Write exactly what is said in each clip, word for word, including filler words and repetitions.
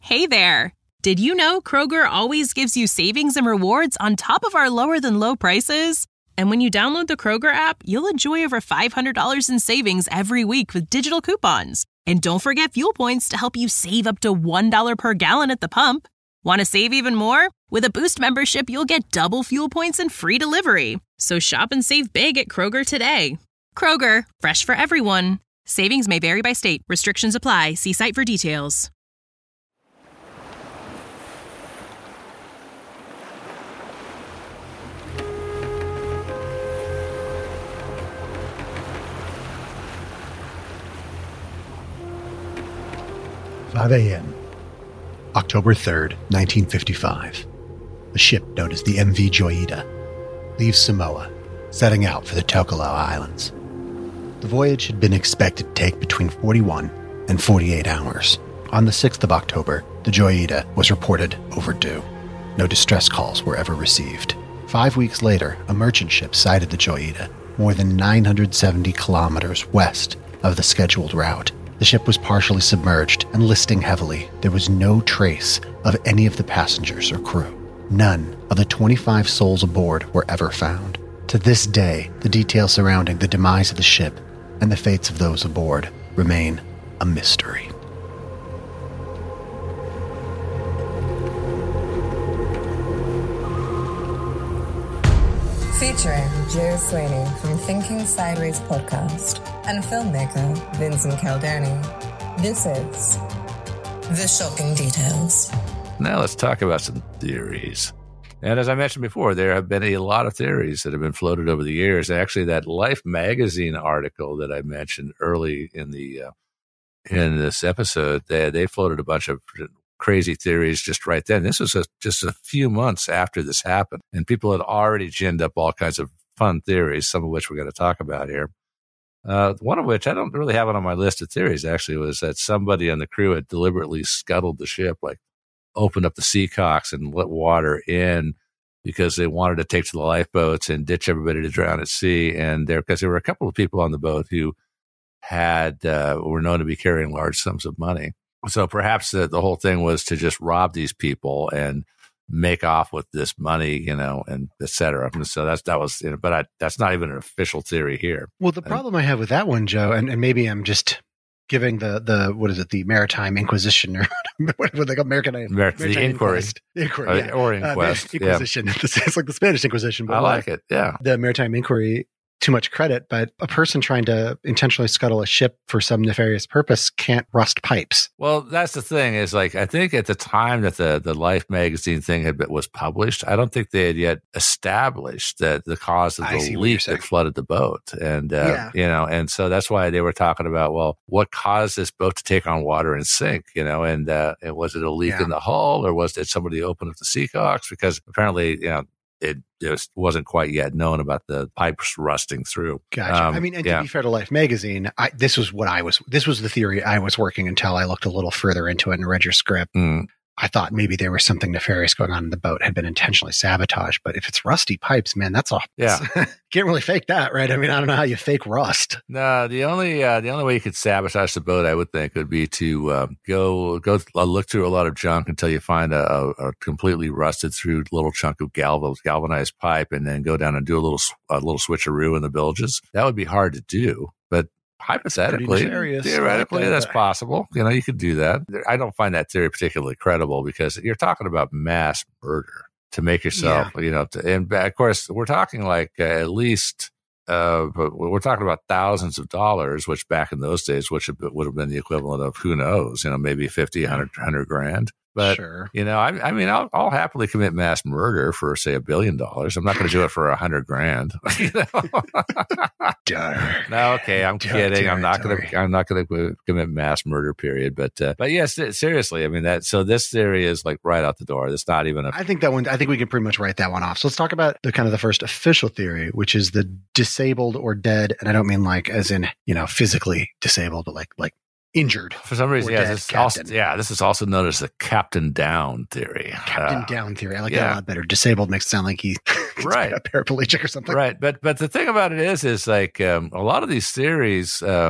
Hey there! Did you know Kroger always gives you savings and rewards on top of our lower-than-low prices? And when you download the Kroger app, you'll enjoy over five hundred dollars in savings every week with digital coupons. And don't forget fuel points to help you save up to one dollar per gallon at the pump. Want to save even more? With a Boost membership, you'll get double fuel points and free delivery. So shop and save big at Kroger today. Kroger, fresh for everyone. Savings may vary by state. Restrictions apply. See site for details. five a.m. October third, nineteen fifty-five. A ship known as the M V Joyita leaves Samoa, setting out for the Tokelau Islands. The voyage had been expected to take between forty-one and forty-eight hours. On the sixth of October, the Joyita was reported overdue. No distress calls were ever received. Five weeks later, a merchant ship sighted the Joyita, more than nine hundred seventy kilometers west of the scheduled route. The ship was partially submerged and listing heavily. There was no trace of any of the passengers or crew. None of the twenty-five souls aboard were ever found. To this day, the details surrounding the demise of the ship and the fates of those aboard remain a mystery. Featuring Joe Sweeney from Thinking Sideways podcast and filmmaker Vincent Caldoni. This is The Shocking Details. Now let's talk about some theories. And as I mentioned before, there have been a lot of theories that have been floated over the years. Actually, that Life magazine article that I mentioned early in the uh, in this episode, they, they floated a bunch of crazy theories just right then. This was a, just a few months after this happened, and people had already ginned up all kinds of fun theories, some of which we're going to talk about here. Uh, one of which, I don't really have it on my list of theories, actually, was that somebody on the crew had deliberately scuttled the ship, like opened up the seacocks and let water in because they wanted to take to the lifeboats and ditch everybody to drown at sea. And there, because there were a couple of people on the boat who had uh, were known to be carrying large sums of money. So perhaps the, the whole thing was to just rob these people and make off with this money, you know, and et cetera. And so that's, that was, you know, but I, that's not even an official theory here. Well, the problem and, I have with that one, Joe, and, and maybe I'm just giving the, the, what is it, the Maritime Inquisition, or what would they call American? Mar- Maritime the Inquiry. Inquiry, uh, yeah. Or Inquest. Uh, Inquisition. Yeah. It's like the Spanish Inquisition. But I like it, yeah. The Maritime Inquiry, too much credit, but a person trying to intentionally scuttle a ship for some nefarious purpose can't rust pipes. Well, that's the thing is, like, I think at the time that the, the Life magazine thing had been, was published, I don't think they had yet established that the cause of the leak that flooded the boat. And, uh, yeah. you know, and so that's why they were talking about, well, what caused this boat to take on water and sink, you know, and, uh, and was it a leak yeah. in the hull, or was it somebody open up the seacocks? Because apparently, you know, it just wasn't quite yet known about the pipes rusting through. Gotcha. Um, I mean, and yeah. to be fair to Life magazine, I, this was what I was, this was the theory I was working until I looked a little further into it and read your script. Mm. I thought maybe there was something nefarious going on in the boat, had been intentionally sabotaged. But if it's rusty pipes, man, that's all. Yeah. Can't really fake that, right? I mean, I don't know how you fake rust. No, the only uh, the only way you could sabotage the boat, I would think, would be to uh, go go uh, look through a lot of junk until you find a, a, a completely rusted through little chunk of galv- galvanized pipe, and then go down and do a little a little switcheroo in the bilges. That would be hard to do, but hypothetically, theoretically, like that, that's possible. You know, you could do that. I don't find that theory particularly credible because you're talking about mass murder to make yourself, yeah. you know, to, and of course, we're talking like uh, at least, uh, we're talking about thousands of dollars, which back in those days, which would have been the equivalent of, who knows, you know, maybe fifty, one hundred, one hundred grand. But, sure. you know, I, I mean, I'll, I'll happily commit mass murder for, say, a billion dollars. I'm not going to do it for a hundred grand. You know? Darn. No, okay, I'm darn, kidding. Darn, I'm not going to. I'm not going to commit mass murder. Period. But, uh, but yes, seriously. I mean, that. So this theory is like right out the door. It's not even a. I think that one. I think we can pretty much write that one off. So let's talk about the kind of the first official theory, which is the disabled or dead. And I don't mean like as in you know physically disabled, but like like. injured. For some reason, yeah, this is also, yeah, this is also known as the Captain Down theory. Captain uh, Down theory. I like yeah. that a lot better. Disabled makes it sound like he's right. a paraplegic or something. Right. But but the thing about it is, is like um, a lot of these theories, um,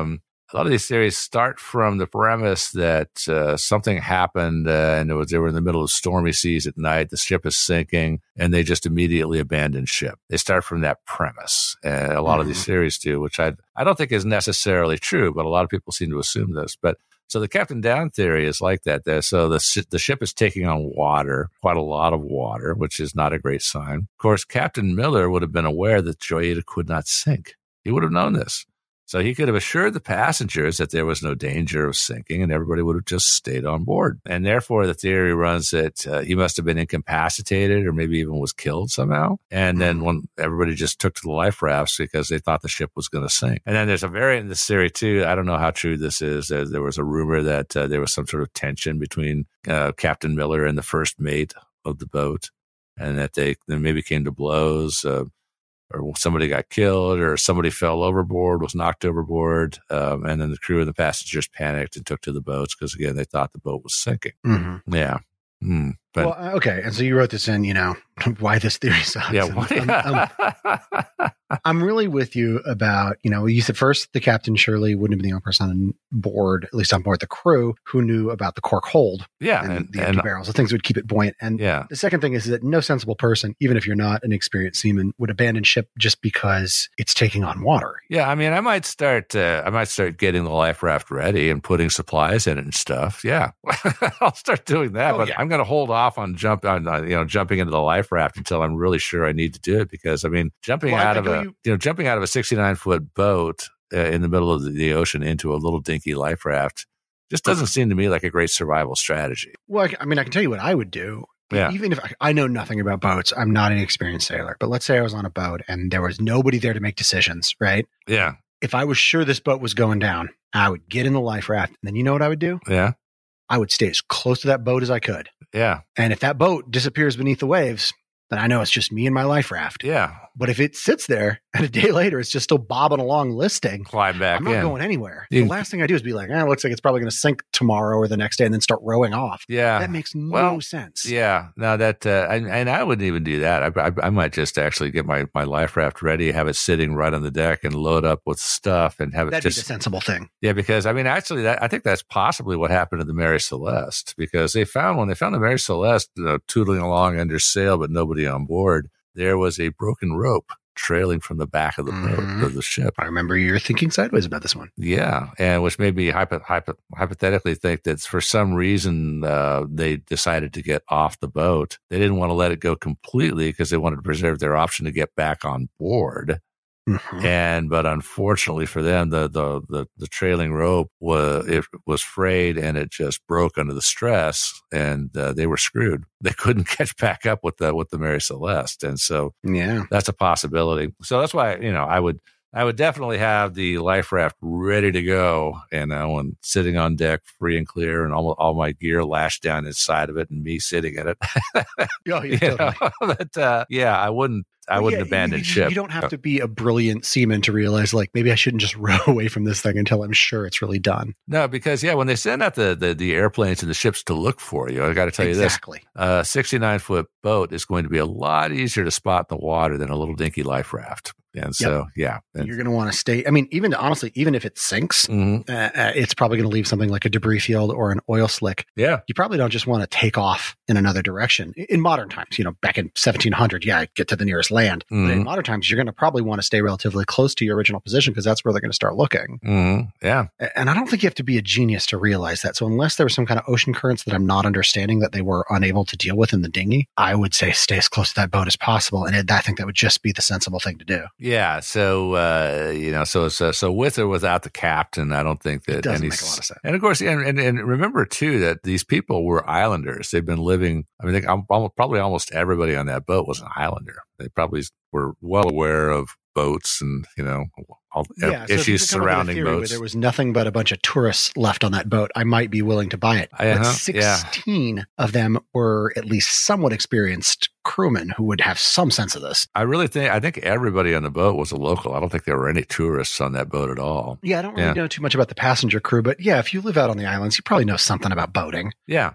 a lot of these theories start from the premise that uh, something happened uh, and it was, they were in the middle of stormy seas at night. The ship is sinking and they just immediately abandon ship. They start from that premise. And a lot mm-hmm. of these theories do, which I, I don't think is necessarily true, but a lot of people seem to assume this. But so the Captain Down theory is like that. There. So the, the ship is taking on water, quite a lot of water, which is not a great sign. Of course, Captain Miller would have been aware that Joyita could not sink. He would have known this. So he could have assured the passengers that there was no danger of sinking and everybody would have just stayed on board. And therefore, the theory runs that uh, he must have been incapacitated or maybe even was killed somehow. And then when everybody just took to the life rafts because they thought the ship was going to sink. And then there's a variant in this theory, too. I don't know how true this is. There, there was a rumor that uh, there was some sort of tension between uh, Captain Miller and the first mate of the boat and that they, they maybe came to blows. Uh, or somebody got killed, or somebody fell overboard, was knocked overboard, um, and then the crew and the passengers panicked and took to the boats because, again, they thought the boat was sinking. Mm-hmm. Yeah. Mm, but, well, okay. And so you wrote this in, you know, why this theory sucks. Yeah. What, I'm, I'm, I'm really with you about, you know, you said first the captain surely wouldn't have been the only person on board, at least on board the crew, who knew about the cork hold. Yeah. And, and the empty and, barrels, the things that would keep it buoyant. And yeah. the second thing is that no sensible person, even if you're not an experienced seaman, would abandon ship just because it's taking on water. Yeah. I mean, I might start, uh, I might start getting the life raft ready and putting supplies in it and stuff. Yeah. I'll start doing that, oh, but yeah. I'm going to hold off on jump on, uh, you know, jumping into the life raft until I'm really sure I need to do it because, I mean, jumping well, out I of a, you, you know, jumping out of a sixty-nine foot boat uh, in the middle of the, the ocean into a little dinky life raft just doesn't seem to me like a great survival strategy. Well, I, I mean, I can tell you what I would do. Yeah. Even if I, I know nothing about boats, I'm not an experienced sailor, but let's say I was on a boat and there was nobody there to make decisions, right? Yeah. If I was sure this boat was going down, I would get in the life raft. And then you know what I would do? Yeah. I would stay as close to that boat as I could. Yeah. And if that boat disappears beneath the waves, then I know it's just me and my life raft. Yeah. But if it sits there and a day later it's just still bobbing along listing, climb back I'm not in. going anywhere. You, the last thing I do is be like, eh, it looks like it's probably going to sink tomorrow or the next day and then start rowing off. Yeah. That makes no well, sense. Yeah. Now that, uh, and, and I wouldn't even do that. I, I, I might just actually get my, my life raft ready, have it sitting right on the deck and load up with stuff and have it That'd just. be the sensible thing. Yeah. Because I mean, actually that, I think that's possibly what happened to the Mary Celeste because they found, when they found the Mary Celeste you know, tootling along under sail, but nobody on board, there was a broken rope trailing from the back of the mm-hmm. boat of the ship. I remember you're thinking sideways about this one. Yeah, and which made me hypo, hypo, hypothetically think that for some reason uh, they decided to get off the boat. They didn't want to let it go completely because they wanted to preserve their option to get back on board. Mm-hmm. And but unfortunately for them, the the the, the trailing rope was it was frayed and it just broke under the stress, and uh, they were screwed. They couldn't catch back up with the with the Mary Celeste, and so yeah, that's a possibility. So that's why you know I would I would definitely have the life raft ready to go, you know, and sitting on deck free and clear, and all all my gear lashed down inside of it, and me sitting in it. oh, yeah, totally. But uh, yeah, I wouldn't. I well, wouldn't yeah, abandon you, ship. You don't have to be a brilliant seaman to realize, like, maybe I shouldn't just row away from this thing until I'm sure it's really done. No, because, yeah, when they send out the, the, the airplanes and the ships to look for you, I got to tell exactly. you this. A sixty-nine foot boat is going to be a lot easier to spot in the water than a little dinky life raft. And so, yep. yeah. And you're going to want to stay. I mean, even honestly, even if it sinks, mm-hmm. uh, it's probably going to leave something like a debris field or an oil slick. Yeah. You probably don't just want to take off in another direction. In modern times, you know, back in seventeen hundred, yeah, get to the nearest land. Mm-hmm. But in modern times, you're going to probably want to stay relatively close to your original position because that's where they're going to start looking. Mm-hmm. Yeah. And I don't think you have to be a genius to realize that. So unless there was some kind of ocean currents that I'm not understanding that they were unable to deal with in the dinghy, I would say stay as close to that boat as possible. And it, I think that would just be the sensible thing to do. Yeah. So, uh, you know, so, so, so with or without the captain, I don't think that it doesn't any, make a lot of sense. And of course, and, and, and remember too, that these people were islanders. They've been living, I mean, they, almost, probably almost everybody on that boat was an islander. They probably were well aware of boats and, you know, all yeah, issues so surrounding boats. Where there was nothing but a bunch of tourists left on that boat, I might be willing to buy it. Uh-huh, but sixteen yeah. of them were at least somewhat experienced crewmen who would have some sense of this. I really think, I think everybody on the boat was a local. I don't think there were any tourists on that boat at all. Yeah, I don't really yeah. know too much about the passenger crew, but yeah, if you live out on the islands, you probably know something about boating. Yeah.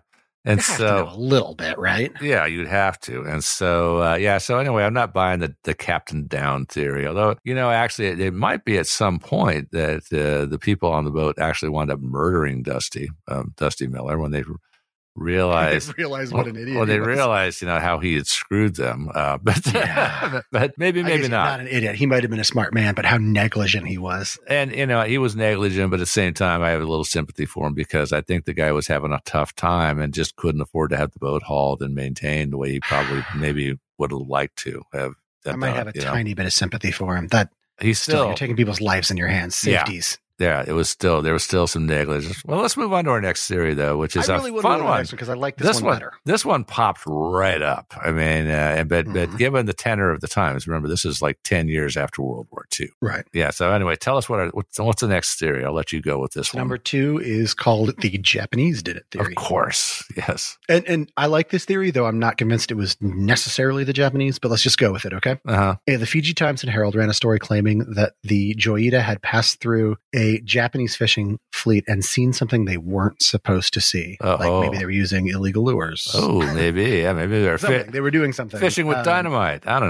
And You have so to know a little bit, right? Yeah, you'd have to. And so, uh, yeah. So anyway, I'm not buying the, the Captain Down theory. Although, you know, actually, it, it might be at some point that uh, the people on the boat actually wound up murdering Dusty, um, Dusty Miller, when they realized they realized what an idiot. Well, they he was. realized, you know, how he had screwed them. Uh, but Yeah. but maybe I maybe guess not. Not an idiot. He might have been a smart man, but how negligent he was. And, you know, he was negligent, but at the same time, I have a little sympathy for him because I think the guy was having a tough time and just couldn't afford to have the boat hauled and maintained the way he probably maybe would have liked to have. I might have a you know. tiny bit of sympathy for him. That He's still, still, you're taking people's lives in your hands. Yeah. Safeties. yeah, it was still, there was still some negligence. Well, let's move on to our next theory, though, which is I really a would fun have one. because I like this, This one one, better. this one popped right up. I mean, uh, and but, Mhm. but given the tenor of the times, remember, this is like ten years after World War Two. Right. Yeah. So anyway, tell us what, our, what's, what's the next theory? I'll let you go with this one. Number two is called the Japanese did it theory. Of course. Yes. And and I like this theory, though I'm not convinced it was necessarily the Japanese, but let's just go with it, okay? Uh-huh. Yeah, the Fiji Times and Herald ran a story claiming that the Joyita had passed through a Japanese fishing fleet and seen something they weren't supposed to see. Uh-oh. Like maybe they were using illegal lures. Oh, maybe. Yeah, maybe they're Something. fi- They were doing something. fishing with Um, dynamite. I don't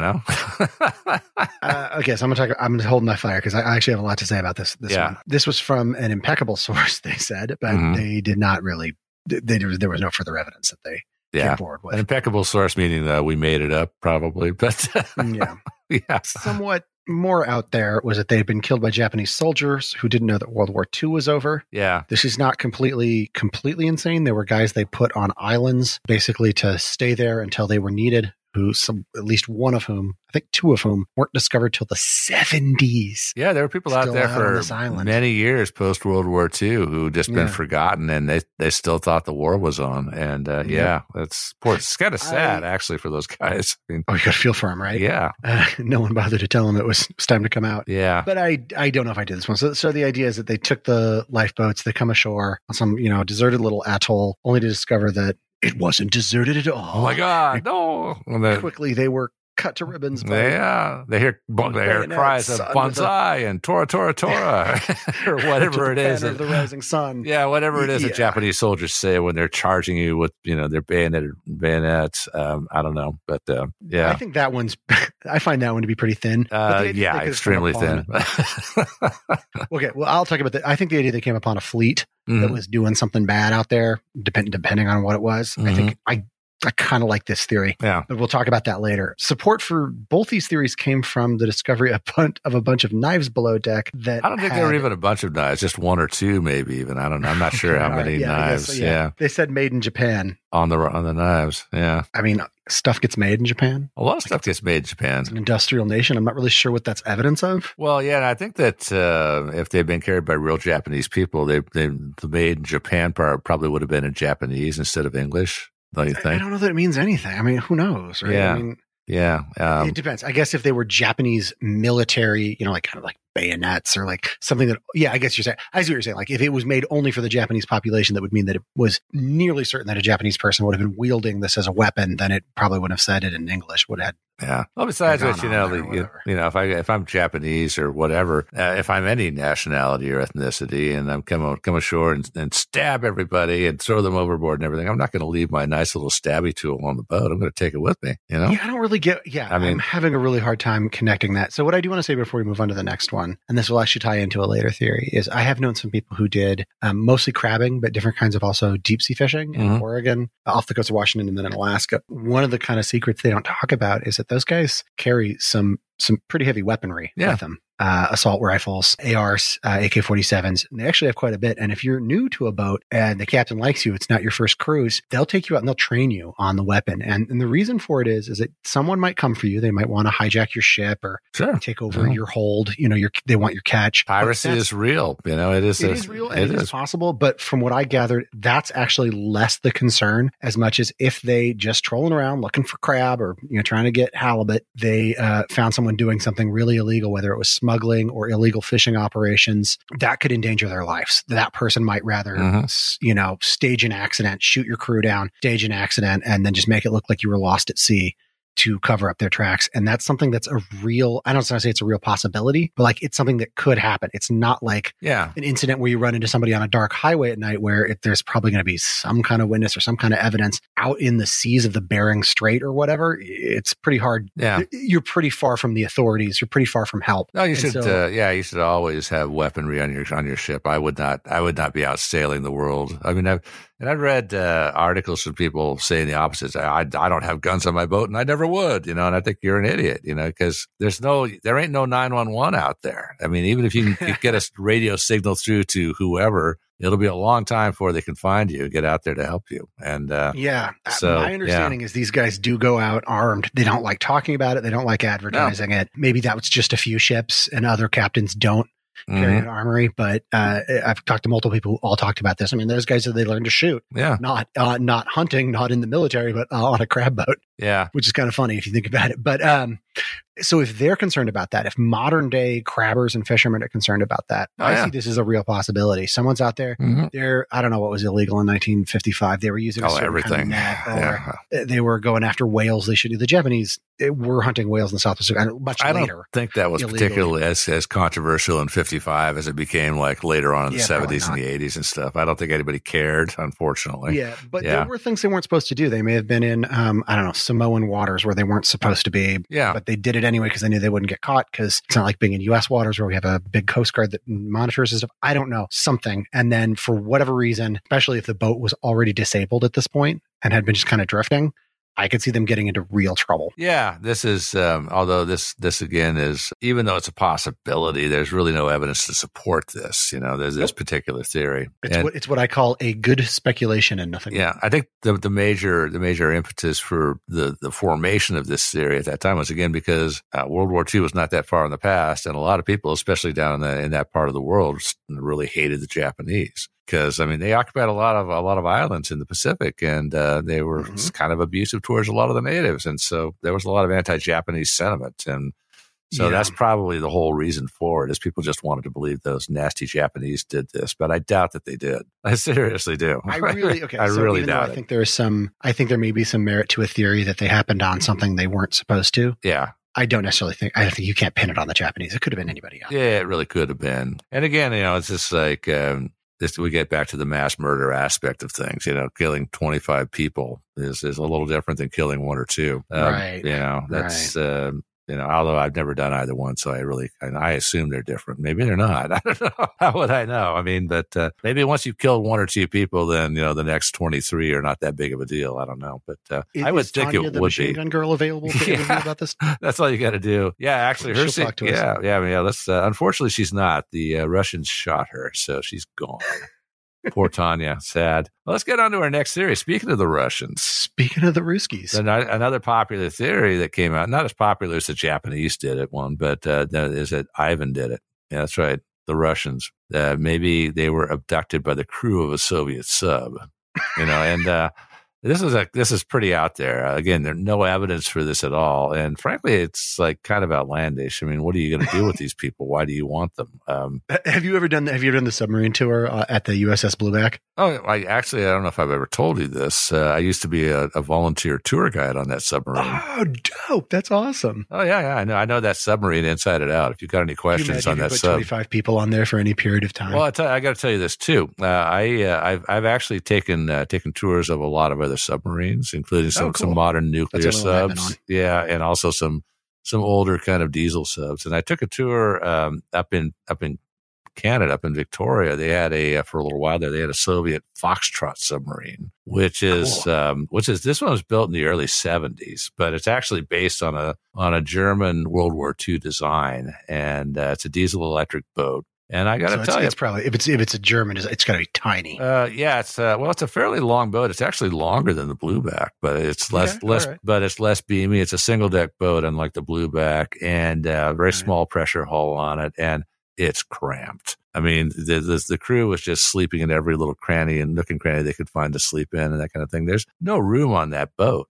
know. Uh, okay, so I'm gonna talk. I'm gonna hold my fire because I I actually have a lot to say about this. This Yeah. one. This was from an impeccable source. They said, but Mhm. they did not really. They, there was there was no further evidence that they Yeah. came forward An with. impeccable source, meaning that we made it up, probably. But Yeah, yeah. somewhat more out there was that they had been killed by Japanese soldiers who didn't know that World War Two was over. Yeah. This is not completely completely insane. There were guys they put on islands basically to stay there until they were needed. Who some at least one of whom, I think two of whom, weren't discovered till the seventies. Yeah, there were people out Still there out on this for island. many years post World War Two who just been Yeah. forgotten, and they, they still thought the war was on. And uh, yeah, Yeah. that's poor. It's kind of sad, I- actually, for those guys. I mean, Oh, you got to feel for him, right? yeah, Uh, no one bothered to tell him it was, it was time to come out. yeah, But I I don't know if I did this one. So so the idea is that they took the lifeboats, they come ashore on some, you know, deserted little atoll, only to discover that it wasn't deserted at all. Oh my God, no! And then- Quickly they were cut to ribbons by yeah, they hear they hear Bayonets cries of under the- bonsai and Tora Tora Tora or whatever it the is. banner of the rising sun. Yeah, whatever it is that Yeah. Japanese soldiers say when they're charging you with, you know, their bayonet bayonets. Um, I don't know, but uh, yeah, I think that one's I find that one to be pretty thin. But the uh, idea yeah, they could have extremely come thin. upon- Okay, well I'll talk about that. I think the idea they came upon a fleet that Mhm. was doing something bad out there, depend, depending on what it was. I Mhm. think I I kind of like this theory. Yeah, But we'll talk about that later. Support for both these theories came from the discovery of, bun- of a bunch of knives below deck that I don't think had, there were even a bunch of knives, just one or two, maybe even. I don't know. I'm not sure how All right, many yeah, I guess knives. so, yeah. They said made in Japan. on the on the knives. Yeah, I mean, stuff gets made in Japan. a lot of stuff gets made in Japan. It's an industrial nation. I'm not really sure what that's evidence of. Well, yeah, and I think that uh, if they'd been carried by real Japanese people, they they the made in Japan part probably would have been in Japanese instead of English. Don't you I, I think? don't know that it means anything. I mean, who knows, right? Yeah. I mean, Yeah, um, it depends. I guess if they were Japanese military, you know, like kind of like bayonets or like something that, yeah, I guess you're saying, I see what you're saying. Like if it was made only for the Japanese population, that would mean that it was nearly certain that a Japanese person would have been wielding this as a weapon. Then it probably wouldn't have said it in English. Would have yeah. Well, besides Gone which, you on know, there the, or you, whatever. you know, if I if I'm Japanese or whatever, uh, if I'm any nationality or ethnicity, and I'm come come ashore and, and stab everybody and throw them overboard and everything, I'm not going to leave my nice little stabby tool on the boat. I'm going to take it with me. You know? Yeah, I don't really get. Yeah, I mean- I'm having a really hard time connecting that. So what I do want to say before we move on to the next one, and this will actually tie into a later theory, is I have known some people who did um, mostly crabbing, but different kinds of also deep sea fishing in Mhm. Oregon, off the coast of Washington, and then in Alaska. One of the kind of secrets they don't talk about is that those guys carry some some pretty heavy weaponry Yeah. with them. Uh, assault rifles, A Rs, uh, A K forty-sevens. And they actually have quite a bit. And if you're new to a boat and the captain likes you, it's not your first cruise, they'll take you out and they'll train you on the weapon. And, and the reason for it is, is that someone might come for you. They might want to hijack your ship or Sure. take over Yeah. your hold. You know, your, they want your catch. But Piracy that's- is real. You know, it is. it a- is real and It it is is. possible, but from what I gathered, that's actually less the concern as much as if they just trolling around looking for crab or you know trying to get halibut, they uh, found someone doing something really illegal, whether it was smuggling or illegal fishing operations, that could endanger their lives. That person might rather Mhm. s- you know stage an accident, shoot your crew down, stage an accident, and then just make it look like you were lost at sea. to cover up their tracks. And that's something that's a real, I don't want to say it's a real possibility, but like it's something that could happen. It's not like yeah. an incident where you run into somebody on a dark highway at night where it, there's probably going to be some kind of witness or some kind of evidence out in the seas of the Bering Strait or whatever. It's pretty hard. Yeah. You're pretty far from the authorities. You're pretty far from help. No, you And should, so- uh, yeah, you should always have weaponry on your, on your ship. I would not, I would not be out sailing the world. I mean, I've, and I've read uh, articles from people saying the opposite. I, I don't have guns on my boat and I never would, you know, and I think you're an idiot, you know, because there's no, there ain't no nine one one out there. I mean, even if you can get a radio signal through to whoever, it'll be a long time before they can find you, get out there to help you. And uh, yeah, so, my understanding yeah. is these guys do go out armed. They don't like talking about it. They don't like advertising no. it. Maybe that was just a few ships and other captains don't carry Mhm. an armory, but uh, I've talked to multiple people who all talked about this. I mean, there's guys that they learn to shoot, Yeah. not uh, not hunting, not in the military, but uh, on a crab boat, Yeah. which is kind of funny if you think about it. But um, so if they're concerned about that, if modern day crabbers and fishermen are concerned about that, Oh, I yeah. see this as a real possibility. Someone's out there. Mhm. They're, I don't know what was illegal in nineteen fifty-five. They were using a Oh, certain everything. kind of net, or Yeah. they were going after whales. They should do. The Japanese eh, were hunting whales in the South Pacific much I don't later. think that was illegally. particularly as, as controversial in fifty-five as it became like later on in the Yeah, probably seventies and not. the eighties and stuff. I don't think anybody cared, unfortunately. Yeah, but Yeah. there were things they weren't supposed to do. They may have been in, um, I don't know, Samoan waters where they weren't supposed to be. Yeah. But they did it anyway because they knew they wouldn't get caught, because it's not like being in U S waters where we have a big Coast Guard that monitors and stuff. I don't know, something. And then for whatever reason, especially if the boat was already disabled at this point and had been just kind of drifting, I could see them getting into real trouble. Yeah, this is, um, although this, this again is, even though it's a possibility, there's really no evidence to support this. You know, there's this Nope. particular theory. It's And- what it's what I call a good speculation and nothing. Yeah, I think the the major the major impetus for the the formation of this theory at that time was again because uh, World War Two was not that far in the past, and a lot of people, especially down in, the, in that part of the world, really hated the Japanese because I mean they occupied a lot of a lot of islands in the Pacific, and uh, they were Mhm. kind of abusive towards a lot of the natives, and so there was a lot of anti-Japanese sentiment, and so Yeah. that's probably the whole reason for it is people just wanted to believe those nasty Japanese did this, but I doubt that they did. I seriously do. I really okay. I so really even though doubt I it. think there is some. I think there may be some merit to a theory that they happened on something they weren't supposed to. Yeah. I don't necessarily think. I think you can't pin it on the Japanese. It could have been anybody else. Yeah, it really could have been. And again, you know, it's just like um, this. We get back to the mass murder aspect of things. You know, killing twenty-five people is is a little different than killing one or two. Um, Right. You know, that's um, you know. Although I've never done either one, so I really and I assume they're different. Maybe they're not. I don't know. How would I know? I mean, but uh, maybe once you've killed one or two people, then you know the next twenty-three are not that big of a deal. I don't know, but uh, Is, I would is think Tanya, it the would machine be. got girl available to Yeah. interview about this? That's all you got to do. Yeah, actually, her. She'll se- talk to us. yeah, yeah, I mean, yeah. Let's. Uh, unfortunately, she's not. The uh, Russians shot her, so she's gone. Poor Tanya. Sad. Well, let's get on to our next theory. Speaking of the Russians, Speaking of the Ruskies, an- another popular theory that came out, not as popular as the Japanese did it one, but uh, that is that Ivan did it. Yeah, that's right. The Russians. Uh, maybe they were abducted by the crew of a Soviet sub. You know, and uh, this is a this is pretty out there. Uh, again, there's no evidence for this at all, and frankly, it's like kind of outlandish. I mean, what are you going to do with these people? Why do you want them? Um, have you ever done? Have you ever done the submarine tour uh, at the U S S Blueback? oh, I actually I don't know if I've ever told you this. Uh, I used to be a, a volunteer tour guide on that submarine. Oh, dope! That's awesome. Oh yeah, yeah, I know. I know that submarine inside and out. If you've got any Can you questions imagine on if you that put sub, twenty-five people on there for any period of time. well, I, tell, I got to tell you this too. Uh, I uh, I've I've actually taken uh, taken tours of a lot of other submarines, including some, Oh, cool. some modern nuclear That's the only one I've been subs. on. Yeah, and also some some older kind of diesel subs. And I took a tour um, up in up in Canada, up in Victoria. They had a uh, for a little while there. They had a Soviet Foxtrot submarine, which is Cool. um, which is this one was built in the early seventies, but it's actually based on a on a German World War Two design, and uh, it's a diesel electric boat. And I got to So it's, tell you, it's probably if it's if it's a German, it's, it's got to be tiny. uh, yeah, it's uh, well, it's a fairly long boat. It's actually longer than the Blueback, but it's less Okay, less, all right. but it's less beamy. It's a single deck boat, unlike the Blueback, and uh, very Right. small pressure hull on it, and it's cramped. I mean, the, the the crew was just sleeping in every little cranny and nook and cranny they could find to sleep in, and that kind of thing. There's no room on that boat.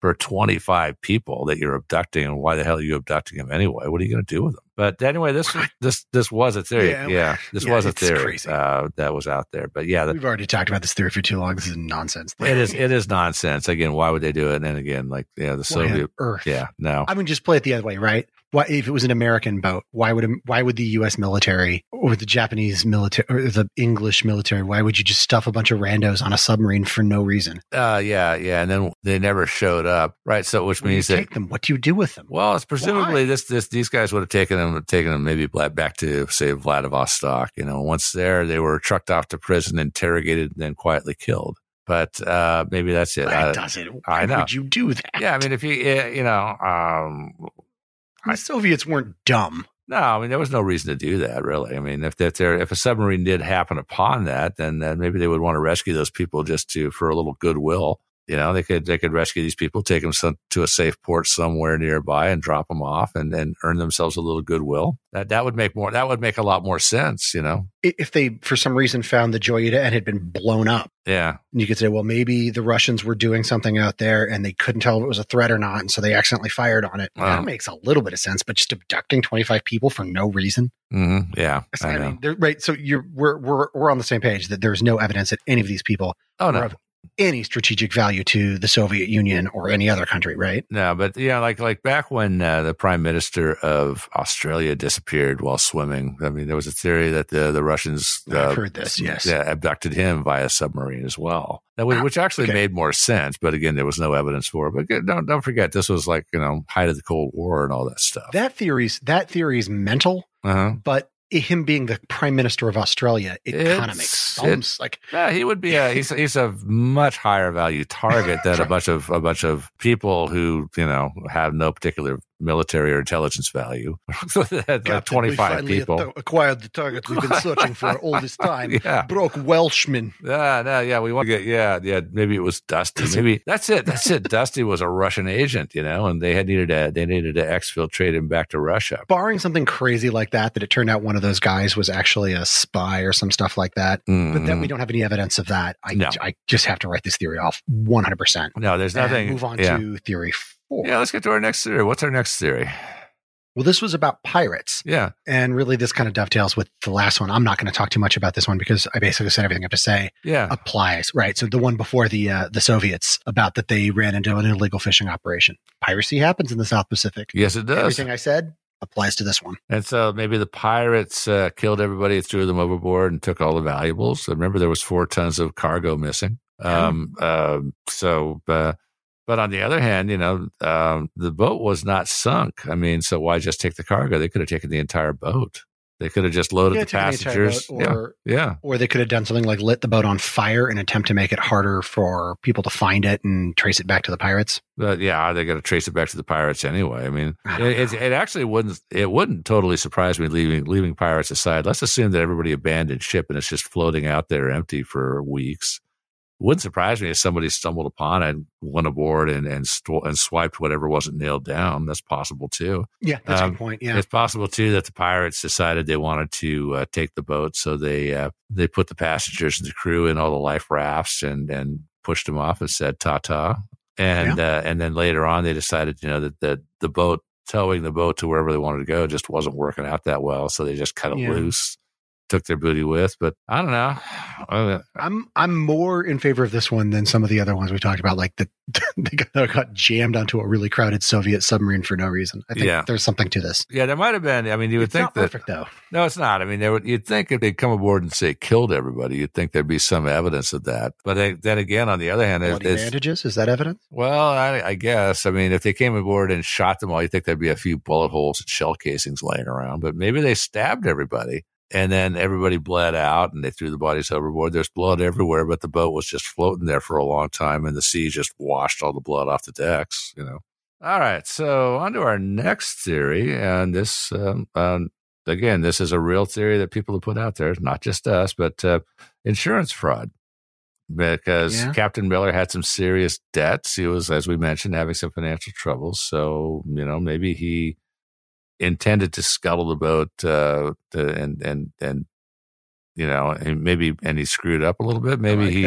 for twenty-five people that you're abducting, and why the hell are you abducting them anyway? What are you going to do with them? But anyway, this this this was a theory. Yeah, yeah this yeah, was a theory uh, that was out there. But yeah, the, we've already talked about this theory for too long. This is nonsense. It is it is nonsense. Again, why would they do it? And again, like yeah, the Soviet Earth. Yeah, no. I mean, just play it the other way, right? Why, if it was an American boat, why would why would the U S military or the Japanese military or the English military, why would you just stuff a bunch of randos on a submarine for no reason? Uh, yeah, yeah, and then they never showed up, right? So, which when means you that take them. What do you do with them? Well, it's presumably why? this this these guys would have taken them taken them maybe back to say Vladivostok. You know, once there, they were trucked off to prison, interrogated, and then quietly killed. But uh, maybe that's it. That I, doesn't. I know. Why would you do that? Yeah, I mean, if you you know. Um, The Soviets weren't dumb. No, I mean there was no reason to do that, really. I mean, if if there if a submarine did happen upon that, then, then maybe they would want to rescue those people just to for a little goodwill. You know, they could they could rescue these people, take them some, to a safe port somewhere nearby, and drop them off, and then earn themselves a little goodwill. That that would make more that would make a lot more sense. You know, if they for some reason found the Joyita and had been blown up. Yeah, and you could say, well, maybe the Russians were doing something out there and they couldn't tell if it was a threat or not, and so they accidentally fired on it. Wow. That makes a little bit of sense, but just abducting twenty-five people for no reason. Mm-hmm. Yeah, I, I mean, right. So you're we're we're we're on the same page that there's no evidence that any of these people oh, no. were of any strategic value to the Soviet Union or any other country, right? No, but yeah, like like back when uh, the Prime Minister of Australia disappeared while swimming. I mean, there was a theory that the the Russians uh, I've heard this, yes, yeah, abducted him via submarine as well. That was, which actually okay. made more sense, but again, there was no evidence for it. But don't don't forget, this was like you know height of the Cold War and all that stuff. That theory's that theory is mental, uh-huh. but him being the Prime Minister of Australia, it kind of makes sense. Like, yeah, he would be a he's he's a much higher value target than a bunch of a bunch of people who you know have no particular military or intelligence value. Like twenty-five people at- acquired the target we've been searching for all this time. Yeah, broke Welshman. Yeah, no, yeah, we want to get yeah, yeah. Maybe it was Dusty. Maybe that's it. That's it. Dusty was a Russian agent, you know, and they had needed to they needed to exfiltrate him back to Russia. Barring something crazy like that, that it turned out one of those guys was actually a spy or some stuff like that. Mm-hmm. But then we don't have any evidence of that. I no. I just have to write this theory off one hundred percent. No, there's nothing. And move on yeah. to theory four. Yeah, let's get to our next theory. What's our next theory? Well, this was about pirates. Yeah. And really this kind of dovetails with the last one. I'm not going to talk too much about this one because I basically said everything I have to say yeah. applies, right? So the one before the uh, the Soviets about that they ran into an illegal fishing operation. Piracy happens in the South Pacific. Yes, it does. Everything I said applies to this one. And so maybe the pirates uh, killed everybody, threw them overboard, and took all the valuables. Remember, there was four tons of cargo missing. Um, uh, so, uh, but on the other hand, you know, um, the boat was not sunk. I mean, so why just take the cargo? They could have taken the entire boat. They could have just loaded yeah, the passengers. The or, yeah, yeah. Or they could have done something like lit the boat on fire and attempt to make it harder for people to find it and trace it back to the pirates. But yeah, they got to trace it back to the pirates anyway. I mean, I it, it, it actually wouldn't. It wouldn't totally surprise me leaving leaving pirates aside. Let's assume that everybody abandoned ship and it's just floating out there empty for weeks. Wouldn't surprise me if somebody stumbled upon it, went aboard, and and, st- and swiped whatever wasn't nailed down. That's possible too. Yeah, that's um, a good point. Yeah, it's possible too that the pirates decided they wanted to uh, take the boat, so they uh, they put the passengers and the crew in all the life rafts and and pushed them off and said ta ta. And yeah. uh, and then later on, they decided you know that the the boat towing the boat to wherever they wanted to go just wasn't working out that well, so they just cut it yeah. loose. Took their booty with, but I don't know. I'm I'm more in favor of this one than some of the other ones we talked about, like the they got, got jammed onto a really crowded Soviet submarine for no reason. I think yeah. there's something to this. Yeah, there might have been. I mean, you would it's think not that perfect though. No, it's not. I mean, would, you'd think if they'd come aboard and say killed everybody, you'd think there'd be some evidence of that. But they, then again, on the other hand, Bloody it's, bandages, is that evidence? Well, I, I guess. I mean, if they came aboard and shot them all, you'd think there'd be a few bullet holes and shell casings laying around. But maybe they stabbed everybody. And then everybody bled out and they threw the bodies overboard. There's blood everywhere, but the boat was just floating there for a long time and the sea just washed all the blood off the decks, you know. All right. So on to our next theory. And this, um, um, again, this is a real theory that people have put out there, not just us, but uh, insurance fraud. Because yeah. Captain Miller had some serious debts. He was, as we mentioned, having some financial troubles. So, you know, maybe he intended to scuttle the boat, uh, to, and and and you know, and maybe and he screwed up a little bit. Maybe like he it.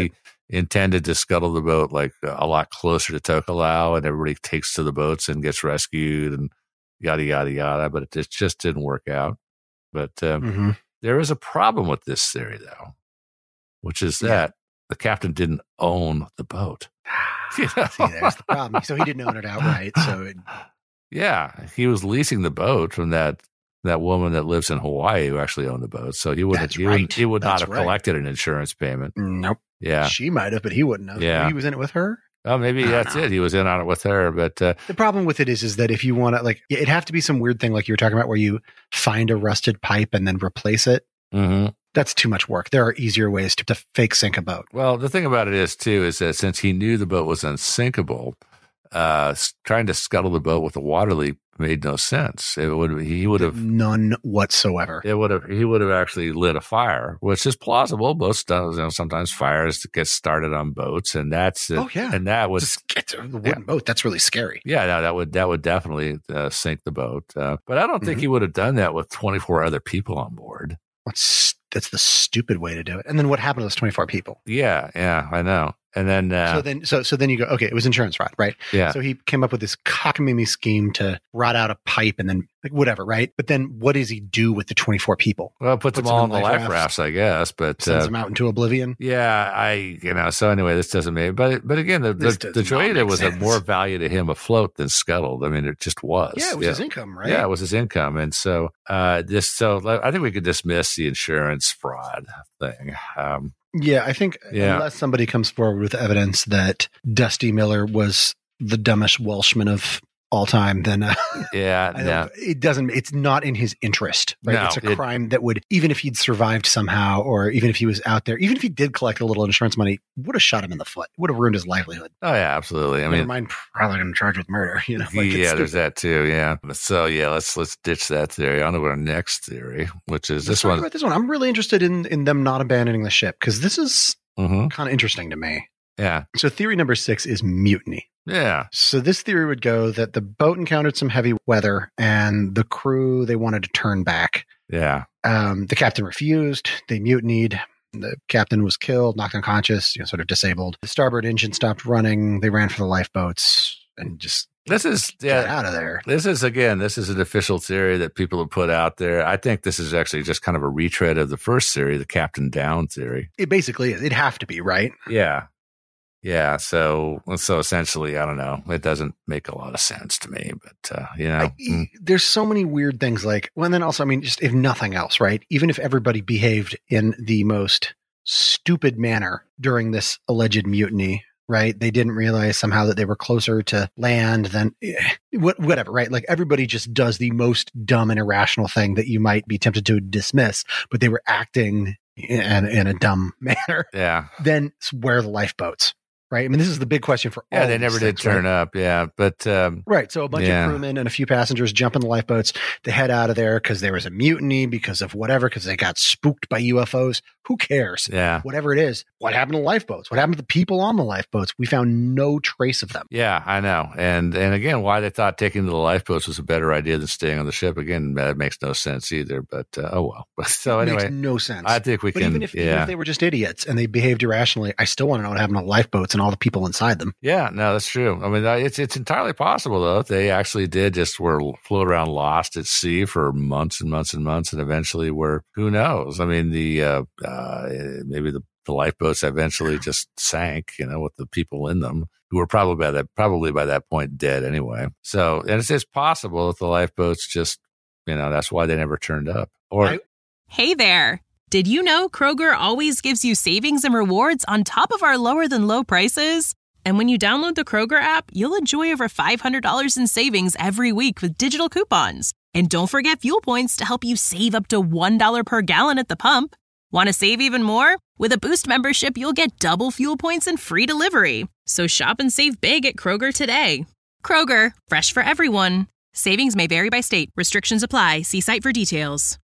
intended to scuttle the boat like a lot closer to Tokelau, and everybody takes to the boats and gets rescued and yada, yada, yada. But it just didn't work out. But um, Mm-hmm. there is a problem with this theory, though, which is Yeah. that the captain didn't own the boat. You know? See, there's the problem. So he didn't own it outright. So it, Yeah, he was leasing the boat from that that woman that lives in Hawaii who actually owned the boat. So he would That's he, right. would, he would not That's have right. collected an insurance payment. nope. Yeah. She might have, but he wouldn't have. Yeah. He was in it with her. Oh, maybe I don't that's know. it. He was in on it with her, but uh, The problem with it is, is that if you want to, like, it'd have to be some weird thing like you were talking about where you find a rusted pipe and then replace it. mhm. That's too much work. There are easier ways to, to fake sink a boat. Well, the thing about it is too is that since he knew the boat was unsinkable, uh, s- trying to scuttle the boat with a water leak made no sense. It would he would have None whatsoever. it would have he would have actually lit a fire, which is plausible. Boats, does, you know, sometimes fires get started on boats, and that's Oh, yeah. and that was It's, it's a wooden boat. That's really scary. yeah, no, that would that would definitely uh, sink the boat. Uh, but I don't think Mhm. he would have done that with twenty-four other people on board. That's, that's the stupid way to do it. And then what happened to those twenty-four people? Yeah, yeah, I know. And then uh, So then, so so then you go, okay, it was insurance fraud, right? yeah, So he came up with this cockamamie scheme to rot out a pipe and then like whatever, right? But then what does he do with the twenty-four people? well, put them puts all them on in the life life rafts. rafts, I guess. But Sends uh, them out into oblivion. yeah, I you know. So anyway, this doesn't make. But but again, the This the, does the not Joyita make was sense. of more value to him afloat than scuttled. I mean, it just was. Yeah, it was his income, right? Yeah, it was his income, and so uh, this. So I think we could dismiss the insurance fraud thing. Um, Yeah, I think Yeah. unless somebody comes forward with evidence that Dusty Miller was the dumbest Welshman of all time, then uh, yeah, I no. don't, it doesn't. It's not in his interest. Right? No, it's a it- crime that would, even if he'd survived somehow, or even if he was out there, even if he did collect a little insurance money, would have shot him in the foot. Would have ruined his livelihood. Oh yeah, absolutely. I Never mean, mind, probably going to charge with murder. You know, like, it's yeah, there's stupid. that too. Yeah. So yeah, let's let's ditch that theory. On to our next theory, which is Let's this talk one. about this one. I'm really interested in in them not abandoning the ship because this is hmm kind of interesting to me. Yeah, So theory number six is mutiny. yeah, So this theory would go that the boat encountered some heavy weather and the crew, they wanted to turn back. yeah, Um, the captain refused. They mutinied. The captain was killed, knocked unconscious, you know, sort of disabled. The starboard engine stopped running. They ran for the lifeboats and just This is get yeah. out of there. This is again. This is an official theory that people have put out there. I think this is actually just kind of a retread of the first theory, the Captain Down theory. It basically is. It'd have to be, right? Yeah, yeah. So so essentially, I don't know. It doesn't make a lot of sense to me, but uh, you know, I, mm, there's so many weird things like, well, and then also, I mean, just if nothing else, right? Even if everybody behaved in the most stupid manner during this alleged mutiny, right? They didn't realize somehow that they were closer to land than eh, what- whatever, right? Like everybody just does the most dumb and irrational thing that you might be tempted to dismiss, but they were acting in, in a dumb manner. yeah, Then where are the lifeboats, right? I mean, this is the big question for all yeah. They of never these did things, right? turn up. Yeah, but um, Right. So a bunch Yeah. of crewmen and a few passengers jump in the lifeboats. They head out of there because there was a mutiny, because of whatever, because they got spooked by U F Os. Who cares? yeah, Whatever it is. What happened to lifeboats? What happened to the people on the lifeboats? We found no trace of them. yeah. I know. And and again, why they thought taking to the lifeboats was a better idea than staying on the ship again, that makes no sense either. But uh, oh well. So It anyway, makes no sense. I think we but can. even if, even yeah. if they were just idiots and they behaved irrationally, I still want to know what happened to lifeboats and all the people inside them. Yeah, no, that's true. I mean, uh, it's it's entirely possible though. If they actually did just were float around lost at sea for months and months and months, and eventually were who knows? I mean, the uh, uh, maybe the, the lifeboats eventually just sank, you know, with the people in them who were probably by that probably by that point dead anyway. So, and it's, it's possible that the lifeboats just, you know, that's why they never turned up. Or I- Hey there! Did you know Kroger always gives you savings and rewards on top of our lower than low prices? And when you download the Kroger app, you'll enjoy over five hundred dollars in savings every week with digital coupons. And don't forget fuel points to help you save up to one dollar per gallon at the pump. Want to save even more? With a Boost membership, you'll get double fuel points and free delivery. So shop and save big at Kroger today. Kroger, fresh for everyone. Savings may vary by state. Restrictions apply. See site for details.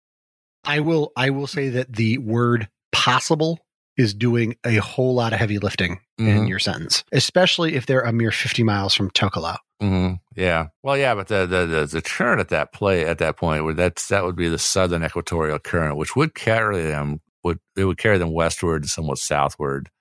I will I will say that the word possible is doing a whole lot of heavy lifting in Mhm. your sentence, especially if they're a mere fifty miles from Tokelau. hmm yeah, well, yeah, but the, the the the current at that play at that point would that's that would be the southern equatorial current, which would carry them would it would carry them westward and somewhat southward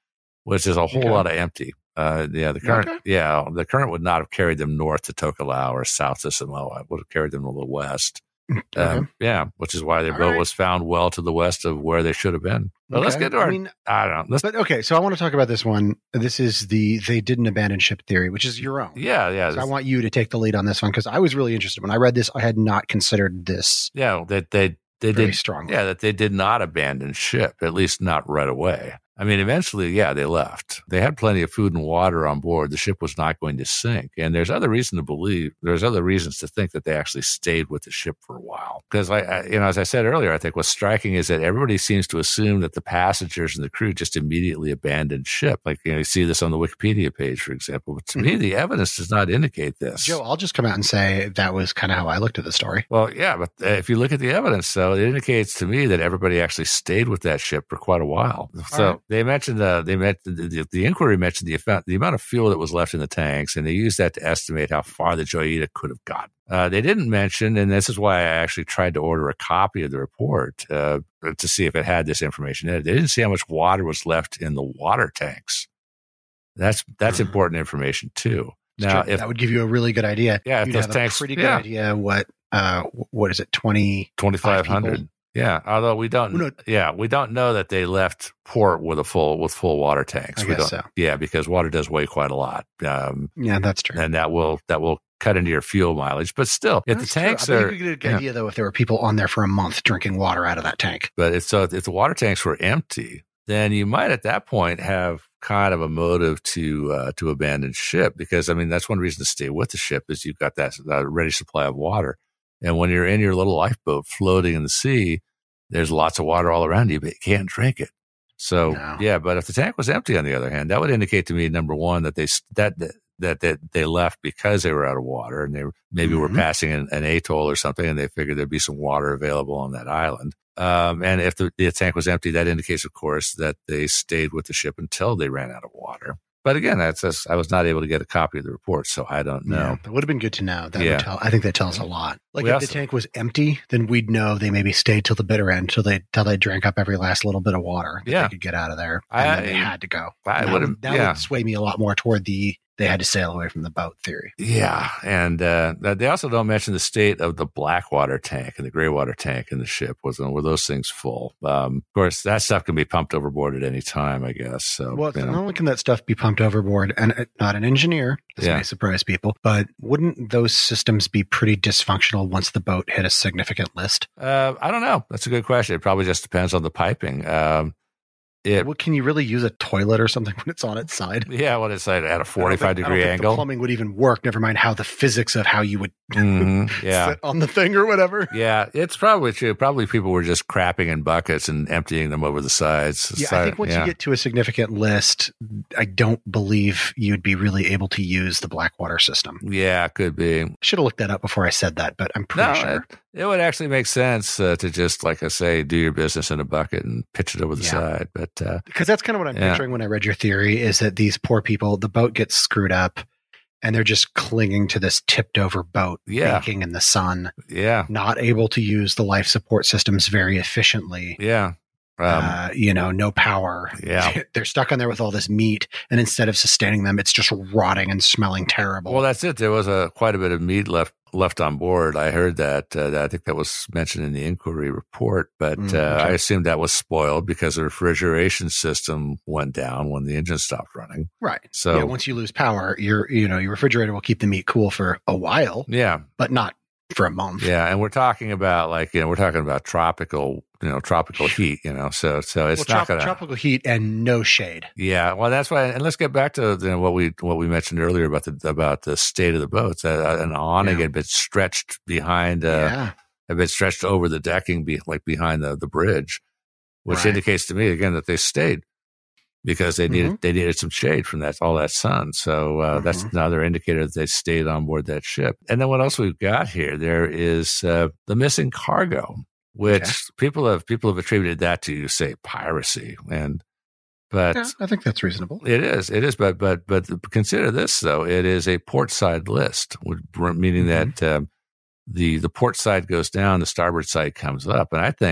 which is a whole Okay. lot of empty. Uh, yeah, the current, Okay. yeah, the current would not have carried them north to Tokelau or south to Samoa. It would have carried them a little west. Okay. Um, yeah, which is why their All boat right. was found well to the west of where they should have been. But let's Okay. get to our, I mean, I don't know. Let's, but okay, so I want to talk about this one. This is the they didn't abandon ship theory, which is your own. yeah, yeah. So I want you to take the lead on this one because I was really interested. When I read this, I had not considered this yeah, that they, they very did, strongly. yeah, that they did not abandon ship, at least not right away. I mean, eventually, yeah, they left. They had plenty of food and water on board. The ship was not going to sink. And there's other reason to believe, there's other reasons to think that they actually stayed with the ship for a while. Because, I, I, you know, as I said earlier, I think what's striking is that everybody seems to assume that the passengers and the crew just immediately abandoned ship. Like, you know, you see this on the Wikipedia page, for example. But to me, the evidence does not indicate this. Joe, I'll just come out and say that was kind of how I looked at the story. Well, yeah, but uh, if you look at the evidence, though, it indicates to me that everybody actually stayed with that ship for quite a while. So right. they mentioned uh, they mentioned the, the, the inquiry mentioned the amount, the amount of fuel that was left in the tanks, and they used that to estimate how far the Joyita could have gotten. Uh, they didn't mention, and this is why I actually tried to order a copy of the report uh, to see if it had this information in it. They didn't see how much water was left in the water tanks. That's that's Mm-hmm. important information too. Now, Sure, if that would give you a really good idea. Yeah, if You'd those have tanks- a pretty good yeah. idea what uh what is it twenty twenty-five hundred. people. Yeah, although we don't, Oh, no. yeah, we don't know that they left port with a full with full water tanks. I we guess don't, so. Yeah, because water does weigh quite a lot, um, Yeah, that's true. and that will that will cut into your fuel mileage. But still, if That's the tanks true. I bet are, you could get a good yeah. idea though if there were people on there for a month drinking water out of that tank. but it's, so if the water tanks were empty, then you might at that point have kind of a motive to uh, to abandon ship, because I mean that's one reason to stay with the ship is you've got that, that ready supply of water, and when you're in your little lifeboat floating in the sea, there's lots of water all around you, but you can't drink it. So No. yeah, but if the tank was empty, on the other hand, that would indicate to me, number one, that they that that that they left because they were out of water, and they maybe Mhm. were passing an, an atoll or something, and they figured there'd be some water available on that island. Um, and if the, the tank was empty, that indicates, of course, that they stayed with the ship until they ran out of water. But again, that's just, I was not able to get a copy of the report, so I don't know. Yeah, that would have been good to know. That Yeah. would tell. I think that tells a lot. Like We if also- the tank was empty, then we'd know they maybe stayed till the bitter end, till they till they drank up every last little bit of water that Yeah. they could get out of there, and I- then they had to go. I that would've- would, that yeah. would sway me a lot more toward the they had to sail away from the boat theory. Yeah, and uh, they also don't mention the state of the black water tank and the gray water tank in the ship. Was were those things full? Um, of course, that stuff can be pumped overboard at any time, I guess. So, Well, you know. not only can that stuff be pumped overboard, and uh, not an engineer, this Yeah. may surprise people, but wouldn't those systems be pretty dysfunctional once the boat hit a significant list? Uh, I don't know. That's a good question. It probably just depends on the piping. Um, it, Well, can you really use a toilet or something when it's on its side? yeah, what it's like at a I don't forty-five think- I don't degree think angle. The plumbing would even work. Never mind how the physics of how you would Mhm, yeah. sit on the thing or whatever. Yeah, it's probably true. Probably people were just crapping in buckets and emptying them over the sides. Yeah, I Side- think once yeah. you get to a significant list, I don't believe you'd be really able to use the Blackwater system. Yeah, could be. Should have looked that up before I said that, but I'm pretty No, sure. it, it would actually make sense uh, to just, like I say, do your business in a bucket and pitch it over the Yeah. side. But uh, Because that's kind of what I'm Yeah. picturing when I read your theory is that these poor people, the boat gets screwed up and they're just clinging to this tipped over boat, Yeah. baking in the sun, yeah, not able to use the life support systems very efficiently. yeah, um, uh, you know, no power. Yeah. They're stuck on there with all this meat, and instead of sustaining them, it's just rotting and smelling terrible. well, that's it. There was a quite a bit of meat left left on board. I heard that. Uh, that I think that was mentioned in the inquiry report, but Mm, uh, okay. I assumed that was spoiled because the refrigeration system went down when the engine stopped running. right. So yeah, once you lose power, your you know your refrigerator will keep the meat cool for a while, yeah, but not for a month. yeah, and we're talking about like you know we're talking about tropical you know tropical heat. You know, so so it's well, not trop- gonna. tropical heat and no shade. Yeah, well, that's why. And let's get back to you know, what we what we mentioned earlier about the about the state of the boats. Uh, an awning Yeah. had been stretched behind, uh, yeah, had been stretched over the decking, be, like behind the, the bridge, which Right. indicates to me again that they stayed because they needed Mm-hmm. they needed some shade from that all that sun. So uh, that's Mhm. another indicator that they stayed on board that ship. And then what else we've got here? There is uh, the missing cargo, which Okay. people have people have attributed that to say piracy and. But yeah, I think that's reasonable. it is, it is, but but but consider this though: it is a port side list, which- meaning Mhm. that um, the the port side goes down, the starboard side comes up, and I think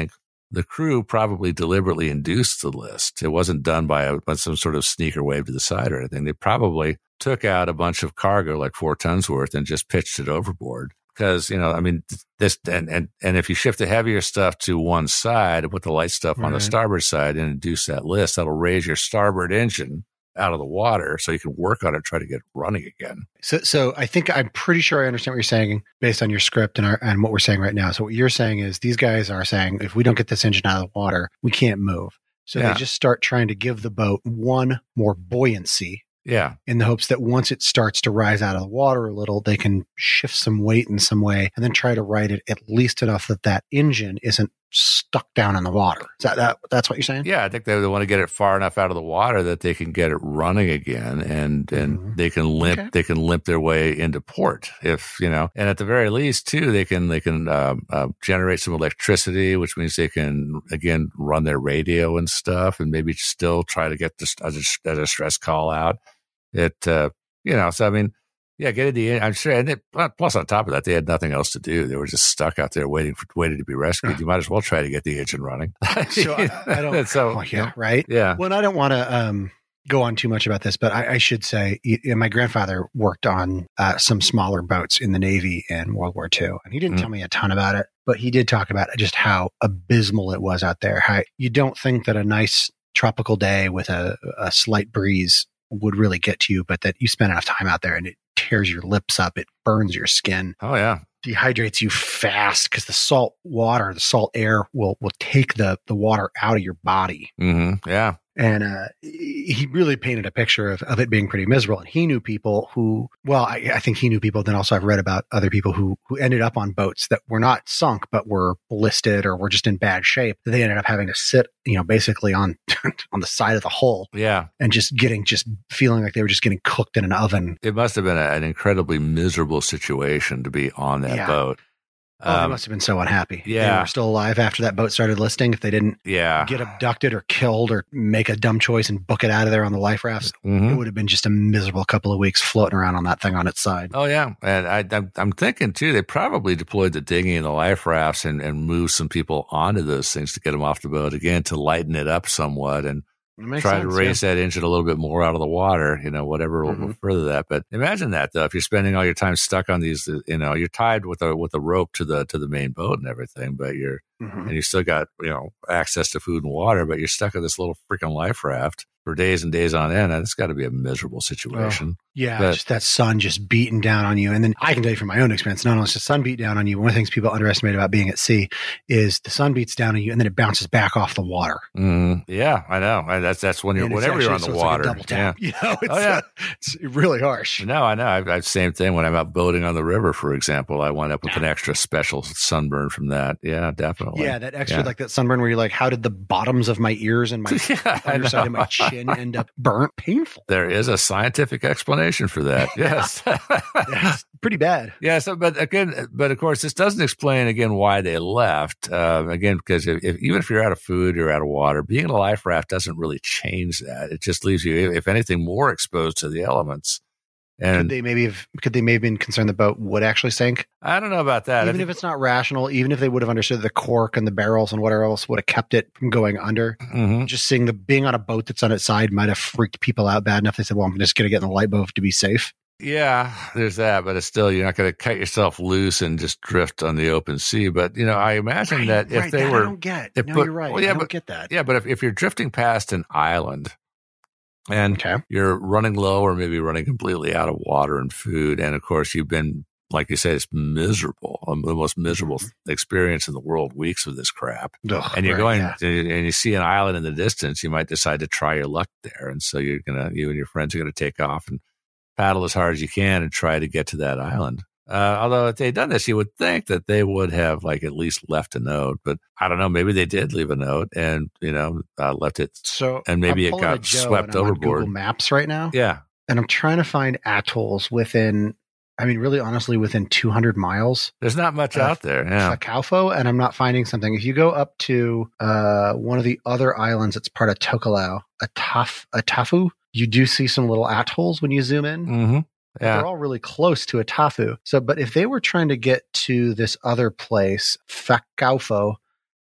the crew probably deliberately induced the list. It wasn't done by, a, by some sort of sneaker wave to the side or anything. They probably took out a bunch of cargo, like four tons worth, and just pitched it overboard. Because, you know, I mean, this, and, and, and if you shift the heavier stuff to one side and put the light stuff right on the starboard side and induce that list, that'll raise your starboard engine out of the water so you can work on it, try to get running again. So, so I think I'm pretty sure I understand what you're saying based on your script and our, and what we're saying right now. So what you're saying is these guys are saying, if we don't get this engine out of the water, we can't move. So yeah. they just start trying to give the boat one more buoyancy. Yeah. In the hopes that once it starts to rise out of the water a little, they can shift some weight in some way and then try to right it at least enough that that engine isn't stuck down in the water. Is that, that that's what you're saying? Yeah, I think they want to get it far enough out of the water that they can get it running again, and and mm-hmm. they can limp okay. they can limp their way into port if you know. And at the very least, too, they can they can uh, uh, generate some electricity, which means they can again run their radio and stuff, and maybe still try to get this as a, as a stress call out. It uh, you know, so I mean. Yeah, get the. I'm sure. And they, plus, on top of that, they had nothing else to do. They were just stuck out there waiting for waiting to be rescued. You might as well try to get the engine running. so I, I don't. so oh, yeah, right. Yeah. Well, I don't want to um, go on too much about this, but I, I should say, my grandfather worked on uh, some smaller boats in the Navy in World War Two, and he didn't mm. tell me a ton about it, but he did talk about just how abysmal it was out there. How you don't think that a nice tropical day with a, a slight breeze would really get to you, but that you spend enough time out there and it tears your lips up, it burns your skin. Oh yeah, dehydrates you fast because the salt water, the salt air will will take the the water out of your body. Mm-hmm. Yeah. And uh, he really painted a picture of, of it being pretty miserable. And he knew people who, well, I, I think he knew people. Then also I've read about other people who who ended up on boats that were not sunk, but were ballisted or were just in bad shape. They ended up having to sit, you know, basically on on the side of the hull. Yeah. And just getting, just feeling like they were just getting cooked in an oven. It must have been a, an incredibly miserable situation to be on that yeah. boat. Oh, um, they must have been so unhappy. Yeah. They were still alive after that boat started listing. If they didn't yeah. get abducted or killed or make a dumb choice and book it out of there on the life rafts, mm-hmm. it would have been just a miserable couple of weeks floating around on that thing on its side. Oh, yeah. And I, I'm, I'm thinking, too, they probably deployed the dinghy and the life rafts and, and moved some people onto those things to get them off the boat again, to lighten it up somewhat and try sense, to raise yeah. that engine a little bit more out of the water, you know, whatever will mm-hmm. further that. But imagine that, though, if you're spending all your time stuck on these, you know, you're tied with a with a rope to the to the main boat and everything, but you're mm-hmm. and you still got, you know, access to food and water, but you're stuck on this little freaking life raft for days and days on end. It's got to be a miserable situation. Oh, yeah, but, just that sun just beating down on you. And then I can tell you from my own experience, not only does the sun beat down on you, one of the things people underestimate about being at sea is the sun beats down on you and then it bounces back off the water. Mm, yeah, I know. I, that's that's when you're, whenever you're on the so water. Like a double tap. Yeah. You know, it's, oh, yeah. uh, it's really harsh. No, I know. I've, I've same thing when I'm out boating on the river, for example. I wind up with an extra special sunburn from that. Yeah, definitely. Yeah, that extra, yeah. like that sunburn where you're like, how did the bottoms of my ears and my yeah, underside of my chin end up burnt? Painful. There is a scientific explanation for that. Yes. Yes. Pretty bad. Yeah. So, but again, but of course, this doesn't explain again why they left. Uh, again, because if, if, even if you're out of food or out of water, being in a life raft doesn't really change that. It just leaves you, if anything, more exposed to the elements. And could they maybe have, could they maybe been concerned the boat would actually sink? I don't know about that. Even if it's not rational, even if they would have understood the cork and the barrels and whatever else would have kept it from going under, mm-hmm. just seeing the being on a boat that's on its side might have freaked people out bad enough. They said, well, I'm just going to get in the light boat to be safe. Yeah, there's that, but it's still, you're not going to cut yourself loose and just drift on the open sea. But, you know, I imagine right, that if right, they that were, I don't get. If, no, but, you're right. Well, yeah, I don't but, get that. Yeah, but if, if you're drifting past an island, and okay. you're running low or maybe running completely out of water and food. And of course, you've been, like you said, it's miserable, um, the most miserable experience in the world, weeks of this crap. Ugh, and you're right, going yeah. to, and you see an island in the distance, you might decide to try your luck there. And so you're going to, you and your friends are going to take off and paddle as hard as you can and try to get to that island. Uh, although if they'd done this, you would think that they would have like at least left a note, but I don't know. Maybe they did leave a note and, you know, uh, left it. So and maybe it got swept overboard. Google Maps right now. Yeah. And I'm trying to find atolls within, I mean, really honestly, within two hundred miles. There's not much out there. Yeah. Kaufo, and I'm not finding something. If you go up to uh, one of the other islands, it's part of Tokelau, Ataf, Atafu, you do see some little atolls when you zoom in. Mm-hmm. Yeah. They're all really close to Atafu. So, but if they were trying to get to this other place, Fakaufo,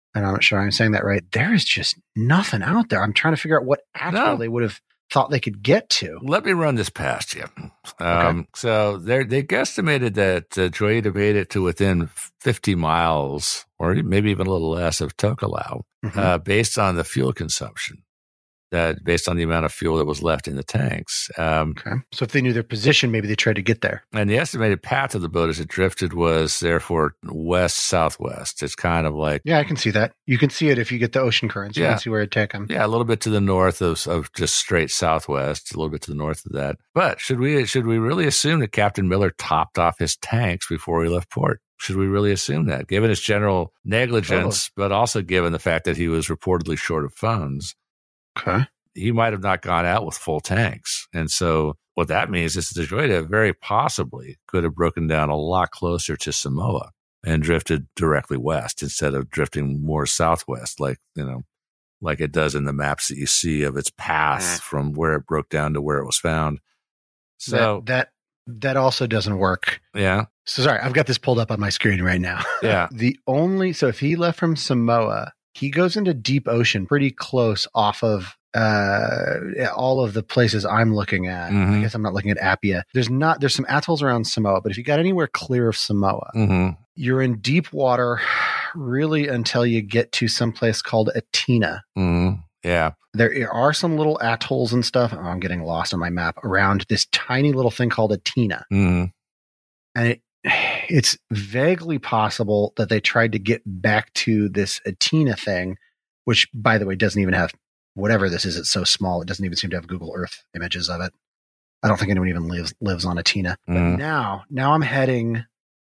and I'm not sure I'm saying that right, there is just nothing out there. I'm trying to figure out what atoll No. they would have thought they could get to. Let me run this past you. Um, Okay. So they they guesstimated that uh, Droida made it to within fifty miles, or maybe even a little less, of Tokelau, Mhm. uh, based on the fuel consumption, that based on the amount of fuel that was left in the tanks. Um, Okay. So if they knew their position, maybe they tried to get there. and the estimated path of the boat as it drifted was therefore west-southwest. It's kind of like, Yeah, I can see that. You can see it if you get the ocean currents. You Yeah. can see where it'd take them. yeah, a little bit to the north of, of just straight southwest, a little bit to the north of that. But should we should we really assume that Captain Miller topped off his tanks before he left port? Should we really assume that, given his general negligence, but also given the fact that he was reportedly short of funds? Okay. He might have not gone out with full tanks. And so what that means is that the Droida very possibly could have broken down a lot closer to Samoa and drifted directly west instead of drifting more southwest, like, you know, like it does in the maps that you see of its path from where it broke down to where it was found. So, that, that that also doesn't work. yeah, So sorry, I've got this pulled up on my screen right now. yeah, The only so if he left from Samoa, he goes into deep ocean pretty close off of uh all of the places I'm looking at. I Mhm. guess I'm not looking at Apia. There's not there's some atolls around Samoa, but if you got anywhere clear of Samoa, hmm you're in deep water really until you get to some place called Atina. hmm yeah, There are some little atolls and stuff. Oh, I'm getting lost on my map around this tiny little thing called Atina. hmm And it it's vaguely possible that they tried to get back to this Atina thing, which, by the way, doesn't even have whatever this is. It's so small; it doesn't even seem to have Google Earth images of it. I don't think anyone even lives lives on Atina. But Mhm. now, now I'm heading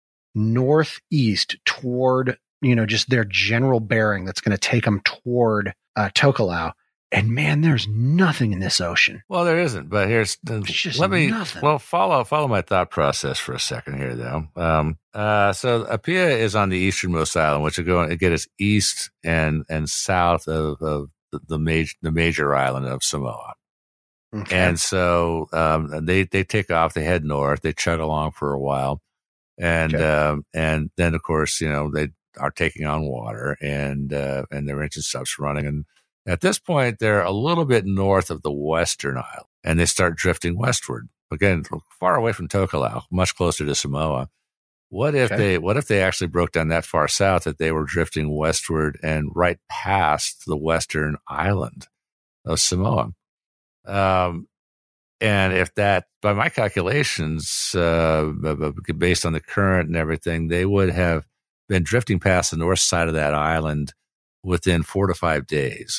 northeast toward you know just their general bearing that's going to take them toward uh, Tokelau. And man, there's nothing in this ocean. Well, there isn't, but here's It's just let me nothing. well follow follow my thought process for a second here, though. Um, uh, so Apia is on the easternmost island, which is going again is east and and south of, of the, the major the major island of Samoa, Okay. and so um, they they take off, they head north, they chug along for a while, and Okay. um, and then of course you know they are taking on water, and uh, and their engine stops running, and at this point, they're a little bit north of the western isle, and they start drifting westward. Again, far away from Tokelau, much closer to Samoa. What if Okay. they what if they actually broke down that far south that they were drifting westward and right past the western island of Samoa? Um, and if that, by my calculations, uh, based on the current and everything, they would have been drifting past the north side of that island within four to five days.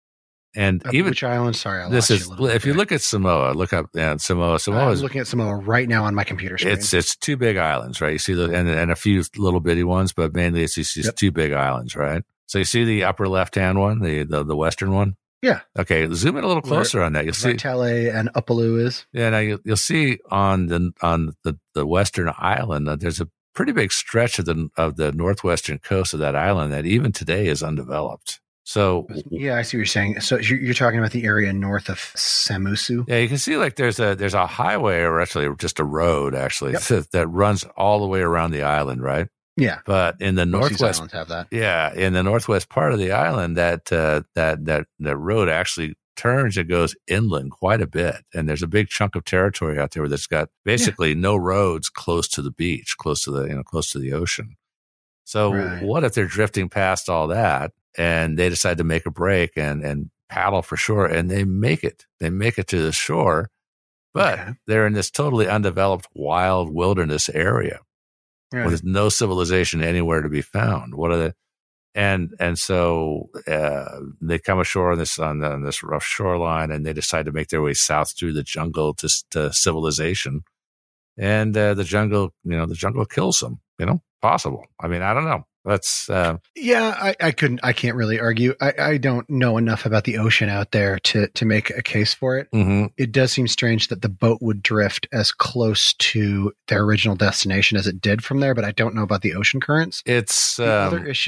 And Uh, even which island? Sorry, I this lost you is a little if bit you there. look at Samoa, look up yeah, Samoa. Samoa I'm is looking at Samoa right now on my computer screen. it's it's two big islands, right? You see the and and a few little bitty ones, but mainly it's just Yep. two big islands, right? So you see the upper left hand one, the, the the western one. Yeah. Okay, zoom in a little closer on that. You'll see. Vitale and Upaloo is. Yeah, now you, you'll see on the on the, the western island that there's a pretty big stretch of the of the northwestern coast of that island that even today is undeveloped. So Yeah, I see what you're saying. So you're, you're talking about the area north of Samusu. yeah, you can see like there's a there's a highway or actually just a road actually Yep. that, that runs all the way around the island, right? Yeah, But in the most of these northwest, islands have that. yeah, in the northwest part of the island, that uh, that that that road actually turns and goes inland quite a bit, and there's a big chunk of territory out there that's got basically no roads close to the beach, close to the you know close to the ocean. So Right. what if they're drifting past all that and they decide to make a break and and paddle for shore, and they make it, they make it to the shore, but Okay. they're in this totally undeveloped wild wilderness area Right. with no civilization anywhere to be found. What are the and and so uh, they come ashore on this on, on this rough shoreline, and they decide to make their way south through the jungle to, to civilization. And uh, the jungle, you know, the jungle kills them. You know, possible. I mean, I don't know. That's uh, Yeah, I, I couldn't. I can't really argue. I, I don't know enough about the ocean out there to to make a case for it. mhm. It does seem strange that the boat would drift as close to their original destination as it did from there, but I don't know about the ocean currents. it's The um, other issue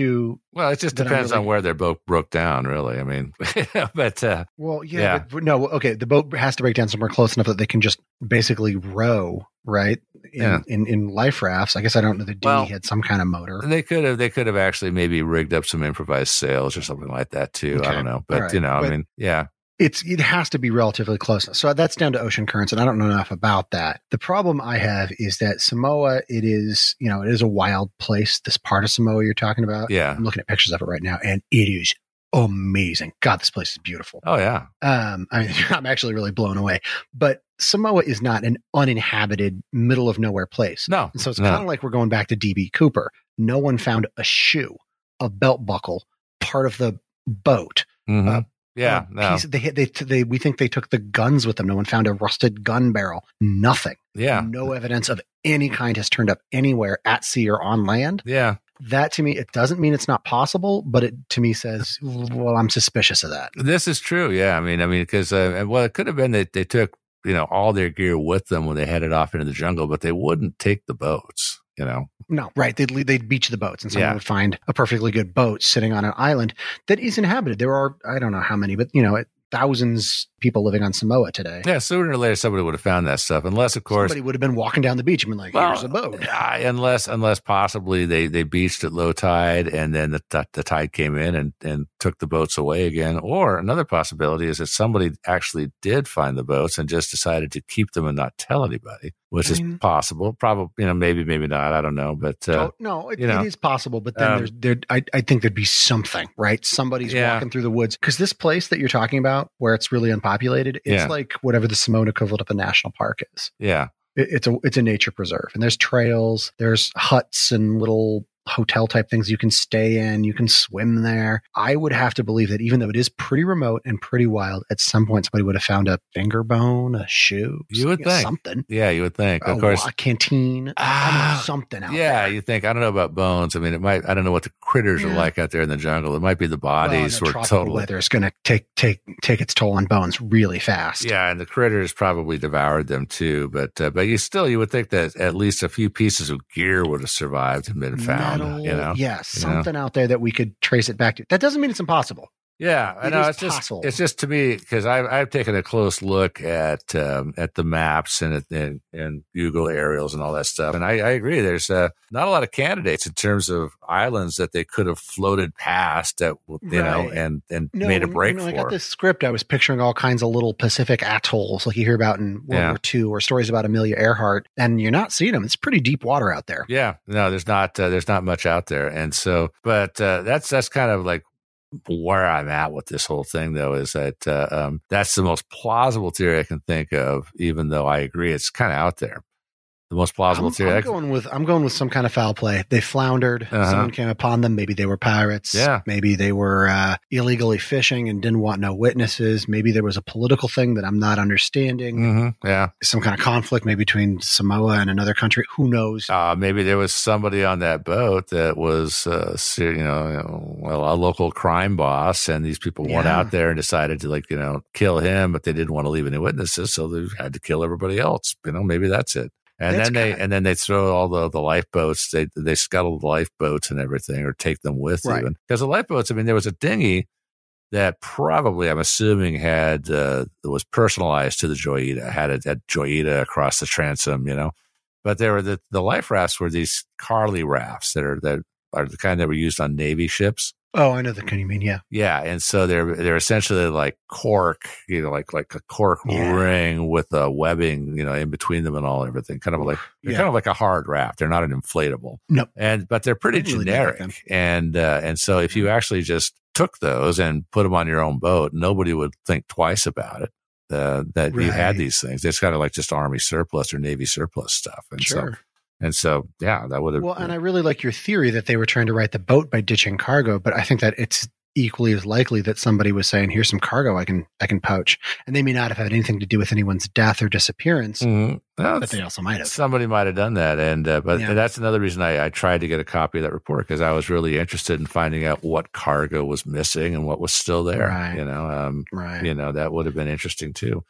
Well, it just that I'm depends really- on where their boat broke down, really. I mean, but uh, Well, yeah, Yeah. But, no, okay. The boat has to break down somewhere close enough that they can just basically row, right? In Yeah. in, in life rafts. I guess I don't know. The dinghy Well, had some kind of motor. they could have they could have actually maybe rigged up some improvised sails or something like that too. Okay. I don't know, but All right. you know, I But- mean, yeah, It's it has to be relatively close. So that's down to ocean currents, and I don't know enough about that. The problem I have is that Samoa, it is you know it is a wild place. This part of Samoa you're talking about. yeah. I'm looking at pictures of it right now, and it is amazing. God, this place is beautiful. Oh yeah, Um, I mean, I'm actually really blown away. But Samoa is not an uninhabited, middle of nowhere place. no, And so it's no. kind of like we're going back to D B Cooper. No one found a shoe, a belt buckle, part of the boat. Mhm. uh, yeah, a no, piece- they, they, they, we think they took the guns with them. No one found a rusted gun barrel. Nothing. yeah, No evidence of any kind has turned up anywhere at sea or on land. yeah. That to me, it doesn't mean it's not possible, but it to me says, well, I'm suspicious of that. This is true. Yeah, I mean, I mean, because uh, well, it could have been that they took you know all their gear with them when they headed off into the jungle, but they wouldn't take the boats. You know, No, right. They'd, leave- they'd beach the boats and someone Yeah. would find a perfectly good boat sitting on an island that is inhabited. There are, I don't know how many, but you know, thousands of people living on Samoa today. yeah. Sooner or later, somebody would have found that stuff, unless, of course, Somebody would have been walking down the beach and been like, Well, here's a boat. uh, unless unless possibly they, they beached at low tide and then the, t- the tide came in and, and took the boats away again. Or another possibility is that somebody actually did find the boats and just decided to keep them and not tell anybody, which I is mean- possible. Probably, you know, maybe, maybe not. I don't know. But uh, Oh, no, it, you know, it is possible, but then um, there's there. I, I think there'd be something, right? Somebody's Yeah. walking through the woods because this place that you're talking about, where it's really unpopulated, it's Yeah. like whatever the Samoan equivalent of a national park is. yeah, It, it's a it's a nature preserve, and there's trails, there's huts and little hotel type things you can stay in. You can swim there. I would have to believe that even though it is pretty remote and pretty wild, at some point somebody would have found a finger bone, a shoe, You would you know, think. something. yeah, you would think. A, Of course, a canteen, I don't know, Ah, something out yeah, there. you think. I don't know about bones. I mean, it might. I don't know what the critters are Yeah. like out there in the jungle. It might be the Well, and bodies the were tropical totally. weather is going to take take take its toll on bones really fast. Yeah, and the critters probably devoured them too. But uh, but you still you would think that at least a few pieces of gear would have survived and been found. Metal, you know. yeah, know? something out there that we could trace it back to. That doesn't mean it's impossible. Yeah, I It know. is It's just possible. it's just to me because I've I've taken a close look at um, at the maps and at, and, and Google aerials and all that stuff, and I, I agree. There's uh, not a lot of candidates in terms of islands that they could have floated past that you know Right. and and No, made a when- break when I for. got this script, I was picturing all kinds of little Pacific atolls like you hear about in World Yeah. War Two or stories about Amelia Earhart, and you're not seeing them. It's pretty deep water out there. Yeah, no, there's not uh, there's not much out there, and so, but uh, that's that's kind of like where I'm at with this whole thing, though, is that uh, um, that's the most plausible theory I can think of. Even though I agree, it's kind of out there. The most plausible I'm, theory. I'm I can- going with I'm going with some kind of foul play. They floundered. Uh-huh. Someone came upon them. Maybe they were pirates. Yeah. Maybe they were uh, illegally fishing and didn't want no witnesses. Maybe there was a political thing that I'm not understanding. Mhm, yeah, Some kind of conflict, maybe between Samoa and another country. Who knows? uh, maybe there was somebody on that boat that was, uh, ser- you know, you know, well, a local crime boss, and these people went Yeah. out there and decided to, like, you know, kill him, but they didn't want to leave any witnesses, so they had to kill everybody else. You know, maybe that's it. And That's then they kinda- and then they throw all the, the lifeboats. They they scuttle the lifeboats and everything, or take them with Right. even because the lifeboats. I mean, there was a dinghy that probably I'm assuming had uh, that was personalized to the Joyita, had it at Joyita across the transom, you know. But there were the the life rafts were these Carly rafts that are that are the kind that were used on Navy ships. Oh, I know the kind you mean. Yeah. Yeah, and so they're they're essentially like cork, you know, like like a cork Yeah. ring with a webbing, you know, in between them and all everything. Kind of like they're Yeah. kind of like a hard raft. They're not an inflatable. Nope. And but they're pretty I really do like them. generic. And uh, and so if you actually just took those and put them on your own boat, nobody would think twice about it. Uh, that you had Right. these things. It's kind of like just Army surplus or Navy surplus stuff. And so Sure. and so yeah, that would have. Well, and I really like your theory that they were trying to right the boat by ditching cargo, but I think that it's equally as likely that somebody was saying, "Here's some cargo I can I can poach," and they may not have had anything to do with anyone's death or disappearance, Mhm. Well, but they also might have. somebody might have done that, and uh, but Yeah. that's another reason I, I tried to get a copy of that report because I was really interested in finding out what cargo was missing and what was still there. Right. You know, um, Right. you know that would have been interesting too.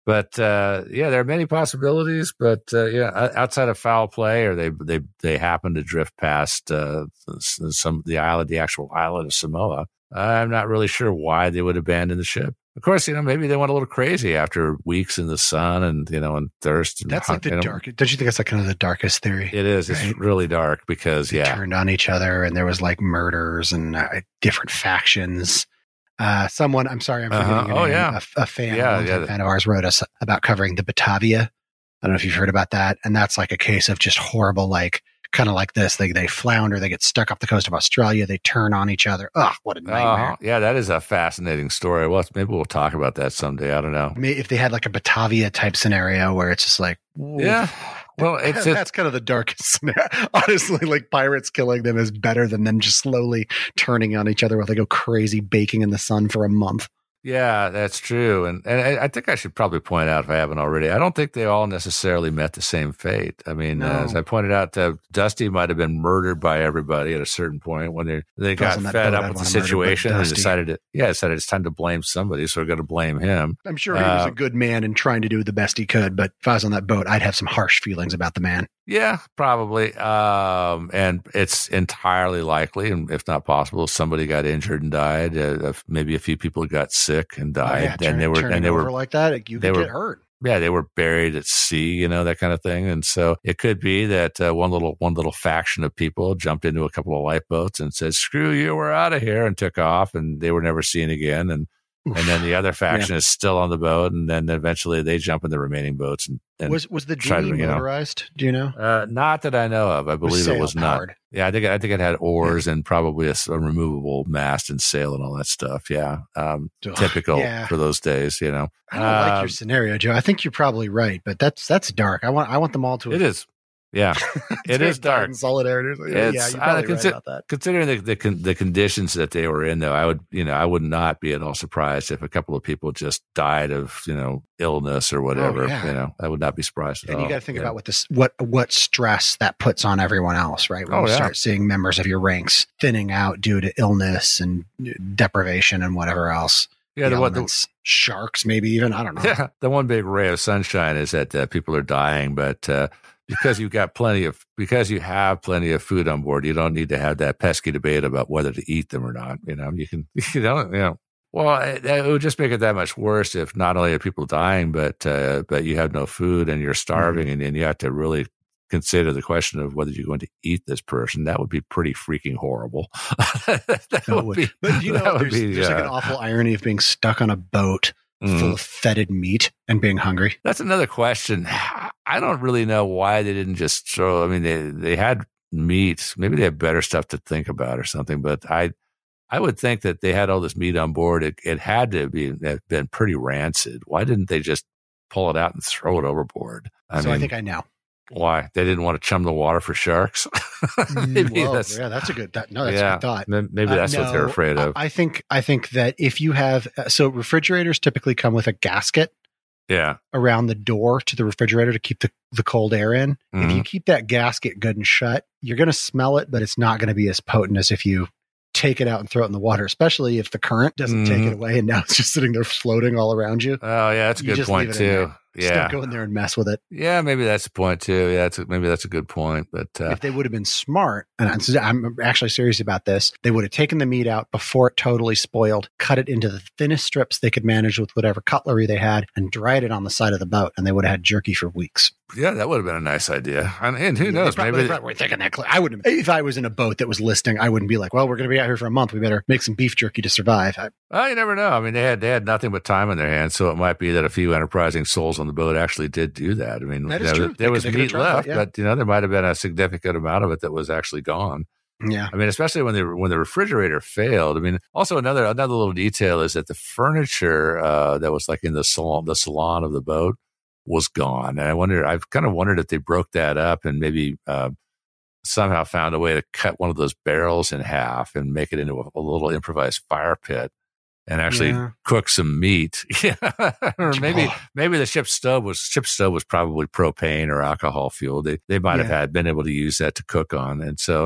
But uh, yeah, there are many possibilities. But uh, yeah, outside of foul play, or they they they happen to drift past uh, some the island, the actual island of Samoa. I'm not really sure why they would abandon the ship. Of course, you know, maybe they went a little crazy after weeks in the sun and, you know, and thirst. And that's like the you know, dark. Don't you think that's like kind of the darkest theory? It is. Right? It's really dark because, they yeah. turned on each other and there was like murders and uh, different factions. Uh, someone, I'm sorry, I'm forgetting uh-huh. your oh, name, yeah. a, a fan, yeah, a yeah. fan of ours wrote us about covering the Batavia. I don't know if you've heard about that. And that's like a case of just horrible, like, kind of like this. They they flounder, they get stuck off the coast of Australia, they turn on each other. Ugh, what a nightmare. Uh, yeah, that is a fascinating story. Well, maybe we'll talk about that someday. I don't know. Maybe if they had like a Batavia type scenario where it's just like, yeah. Well, it's that's, just, that's kind of the darkest scenario. Honestly, like pirates killing them is better than them just slowly turning on each other while they go crazy baking in the sun for a month. Yeah, that's true. And and I, I think I should probably point out, if I haven't already, I don't think they all necessarily met the same fate. I mean, No. uh, as I pointed out, uh, Dusty might have been murdered by everybody at a certain point when they, they got on that fed boat, up I'd with the wanna murder situation and Dusty. decided to, yeah, decided it's time to blame somebody. So we're going to blame him. I'm sure he was Uh, a good man and trying to do the best he could, but if I was on that boat, I'd have some harsh feelings about the man. Yeah, probably. Um, and it's entirely likely, and if not possible, somebody got injured and died. Uh, maybe a few people got sick and died. Oh, yeah, and turn, they were, turning and they over were like that, you they could were- get hurt. Yeah, they were buried at sea, you know, that kind of thing. And so it could be that uh, one little one little faction of people jumped into a couple of lifeboats and said, "Screw you, we're out of here," and took off, and they were never seen again. And Oof. and then the other faction Yeah. is still on the boat, and then eventually they jump in the remaining boats. And, and Was was the tried to, dinghy you know- motorized? Do you know? uh, not that I know of. I believe it was not. sail-powered. Yeah, I think I think it had oars and probably a, s- a removable mast and sail and all that stuff. Yeah, um, Ugh, typical yeah. for those days, you know. I don't like Um, your scenario, Joe. I think you're probably right, but that's that's dark. I want I want them all to. It is. Yeah, it is dark. In solidarity. Yeah, It's- you're I probably consi- right about that. Considering the, the con- the conditions that they were in, though, I would you know I would not be at all surprised if a couple of people just died of you know illness or whatever. Oh, yeah. You know, I would not be surprised at And all. you got to think Yeah. about what this what what stress that puts on everyone else, right? When Oh, you yeah. start seeing members of your ranks thinning out due to illness and deprivation and whatever else. yeah, the the one, the, elements, sharks, maybe even. I don't know. yeah, the one big ray of sunshine is that uh, people are dying, but uh, because you've got plenty of because you have plenty of food on board, you don't need to have that pesky debate about whether to eat them or not. You know, you can you don't you know. Well, it, it would just make it that much worse if not only are people dying, but uh, but you have no food and you're starving, Mm-hmm. and, and you have to really consider the question of whether you're going to eat this person. That would be pretty freaking horrible. that That would would- be. But you that know, would there's, be, there's like uh, an awful irony of being stuck on a boat mm. full of fetid meat and being hungry. That's another question. I don't really know why they didn't just throw. I mean, they they had meat. Maybe they had better stuff to think about or something. But I, I would think that they had all this meat on board. It, it had to be have been pretty rancid. Why didn't they just pull it out and throw it overboard? I so mean, I think I know. why they didn't want to chum the water for sharks? maybe Well, that's yeah, that's a good. That, no, that's yeah. a good thought. Maybe maybe Uh, that's what they're no, afraid of. I, I think I think that if you have uh, so refrigerators typically come with a gasket yeah. around the door to the refrigerator to keep the, the cold air in. If Mhm. you keep that gasket good and shut, you're going to smell it, but it's not going to be as potent as if you take it out and throw it in the water, especially if the current doesn't take Mhm. it away and now it's just sitting there floating all around you. Oh yeah, that's a You good just point leave it in too. there. Yeah. Just don't go in there and mess with it. Yeah, maybe that's the point too. Yeah, that's a, maybe that's a good point. But uh, If they would have been smart, and I'm I'm actually serious about this, they would have taken the meat out before it totally spoiled, cut it into the thinnest strips they could manage with whatever cutlery they had, and dried it on the side of the boat, and they would have had jerky for weeks. yeah, that would have been a nice idea. And, and who They knows? probably, Maybe they probably were thinking that. Clear. I wouldn't. If I was in a boat that was listing, I wouldn't be like, "Well, we're going to be out here for a month. We better make some beef jerky to survive." I, oh, you never know. I mean, they had they had nothing but time on their hands, so it might be that a few enterprising souls on the boat actually did do that. I mean, That you is know, true. there They was could- they could have meat tried that, left, yeah. but you know, there might have been a significant amount of it that was actually gone. yeah, I mean, especially when the when the refrigerator failed. I mean, also another another little detail is that the furniture uh, that was like in the salon the salon of the boat was gone, and I wonder. I've kind of wondered if they broke that up and maybe uh, somehow found a way to cut one of those barrels in half and make it into a, a little improvised fire pit and actually Yeah. cook some meat. Yeah, or maybe Oh. maybe the ship's stove was ship's stove was probably propane or alcohol fuel. They they might have Yeah. had been able to use that to cook on, and so.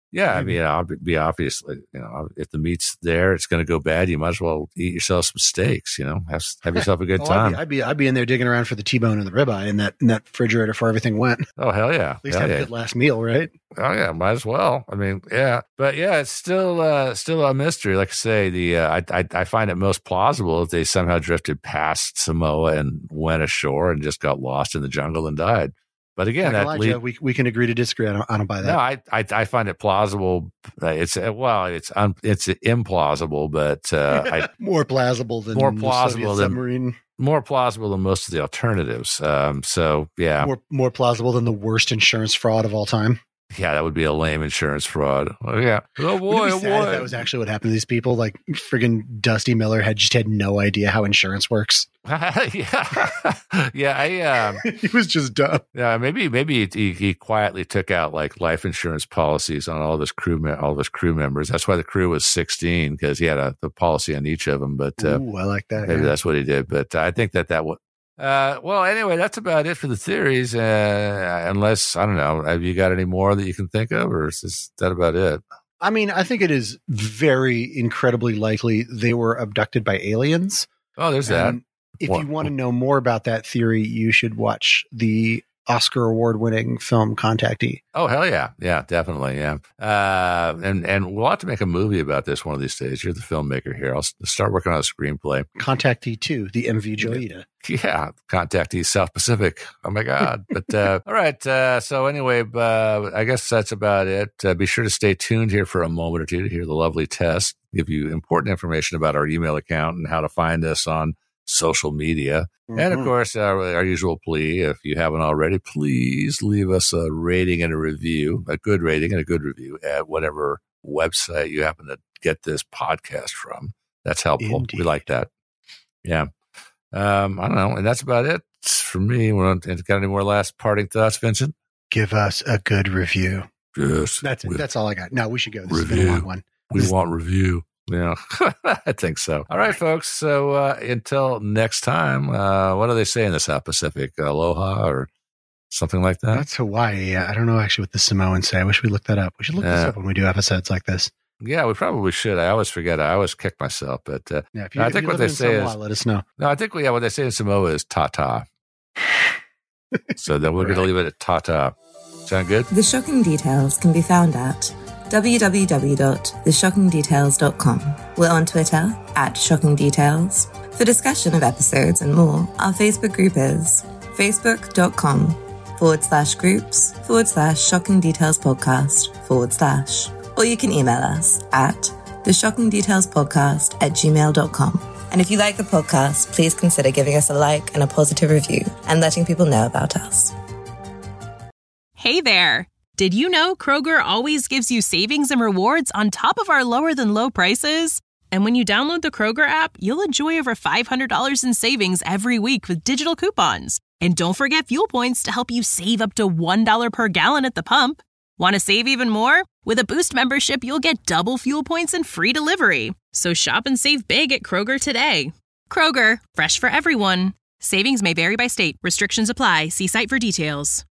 Yeah, I mean, I'll be obviously, you know, if the meat's there, it's going to go bad. You might as well eat yourself some steaks. You know, have have yourself a good oh, time. I'd be, I'd be I'd be in there digging around for the T-bone and the ribeye in that in that refrigerator before everything went. Oh hell yeah! At least hell have yeah. a good last meal, right? Oh yeah, might as well. I mean, yeah, but yeah, it's still uh, still a mystery. Like I say, the uh, I, I I find it most plausible if they somehow drifted past Samoa and went ashore and just got lost in the jungle and died. But again, that lie, lead, Joe, we we can agree to disagree. I don't, I don't buy that. no, I, I I find it plausible. Uh, It's uh, well, it's un, it's implausible, but uh, I, more plausible than more the plausible Soviet than submarine. more plausible than most of the alternatives. Um, so yeah, More more plausible than the worst insurance fraud of all time. yeah, that would be a lame insurance fraud. Oh yeah, oh Wouldn't boy, it oh be sad if boy. that was actually what happened to these people? Like friggin' Dusty Miller had just had no idea how insurance works. yeah, yeah, I. Um, He was just dumb. Yeah, maybe maybe he, he quietly took out like life insurance policies on all of his crew me- all of his crew members. That's why the crew was sixteen, because he had a the policy on each of them. But uh, Ooh, I like that. maybe yeah. that's what he did. But I think that that would. Uh, well, anyway, that's about it for the theories. Uh, unless I don't know, have you got any more that you can think of, or is this, that about it? I mean, I think it is very incredibly likely they were abducted by aliens. Oh, there's that. And if What- you want to know more about that theory, you should watch the Oscar award-winning film Contactee. Oh hell yeah, yeah, definitely, yeah. Uh, and and we'll have to make a movie about this one of these days. You're the filmmaker here. I'll s- start working on a screenplay. Contactee two, the M V Joyita. Yeah, contactee South Pacific. Oh my God! But uh, all right. Uh, so anyway, uh, I guess that's about it. Uh, be sure to stay tuned here for a moment or two to hear the lovely Tess give you important information about our email account and how to find us on social media. Mm-hmm. And of course, our, our usual plea, if you haven't already, please leave us a rating and a review, a good rating and a good review at whatever website you happen to get this podcast from. That's helpful. Indeed. We like that. Yeah. Um, I don't know. And that's about it for me. We don't, got any more last parting thoughts, Vincent? Give us a good review. Yes. That's it. we, That's all I got. No, we should go. This has been Review. a long one. we want review. Yeah, I think so. All right, folks. So uh, until next time, uh, what do they say in the South Pacific? Aloha or something like that? That's Hawaii. I don't know actually what the Samoans say. I wish we looked that up. We should look this Yeah. up when we do episodes like this. Yeah, we probably should. I always forget. I always kick myself. But uh, Yeah, if you, I if think you what live they in say Samoa, is let us know. no. I think yeah, what they say in Samoa is "ta-ta." So then we're going to Right. leave it at "ta-ta." Sound good? The Shocking Details can be found at w w w dot the shocking details dot com. We're on Twitter at Shocking Details. For discussion of episodes and more, our Facebook group is facebook.com forward slash groups forward slash Shocking Details Podcast forward slash. Or you can email us at the Shocking Details Podcast at gmail dot com. And if you like the podcast, please consider giving us a like and a positive review and letting people know about us. Hey there! Did you know Kroger always gives you savings and rewards on top of our lower than low prices? And when you download the Kroger app, you'll enjoy over five hundred dollars in savings every week with digital coupons. And don't forget fuel points to help you save up to one dollar per gallon at the pump. Want to save even more? With a Boost membership, you'll get double fuel points and free delivery. So shop and save big at Kroger today. Kroger, fresh for everyone. Savings may vary by state. Restrictions apply. See site for details.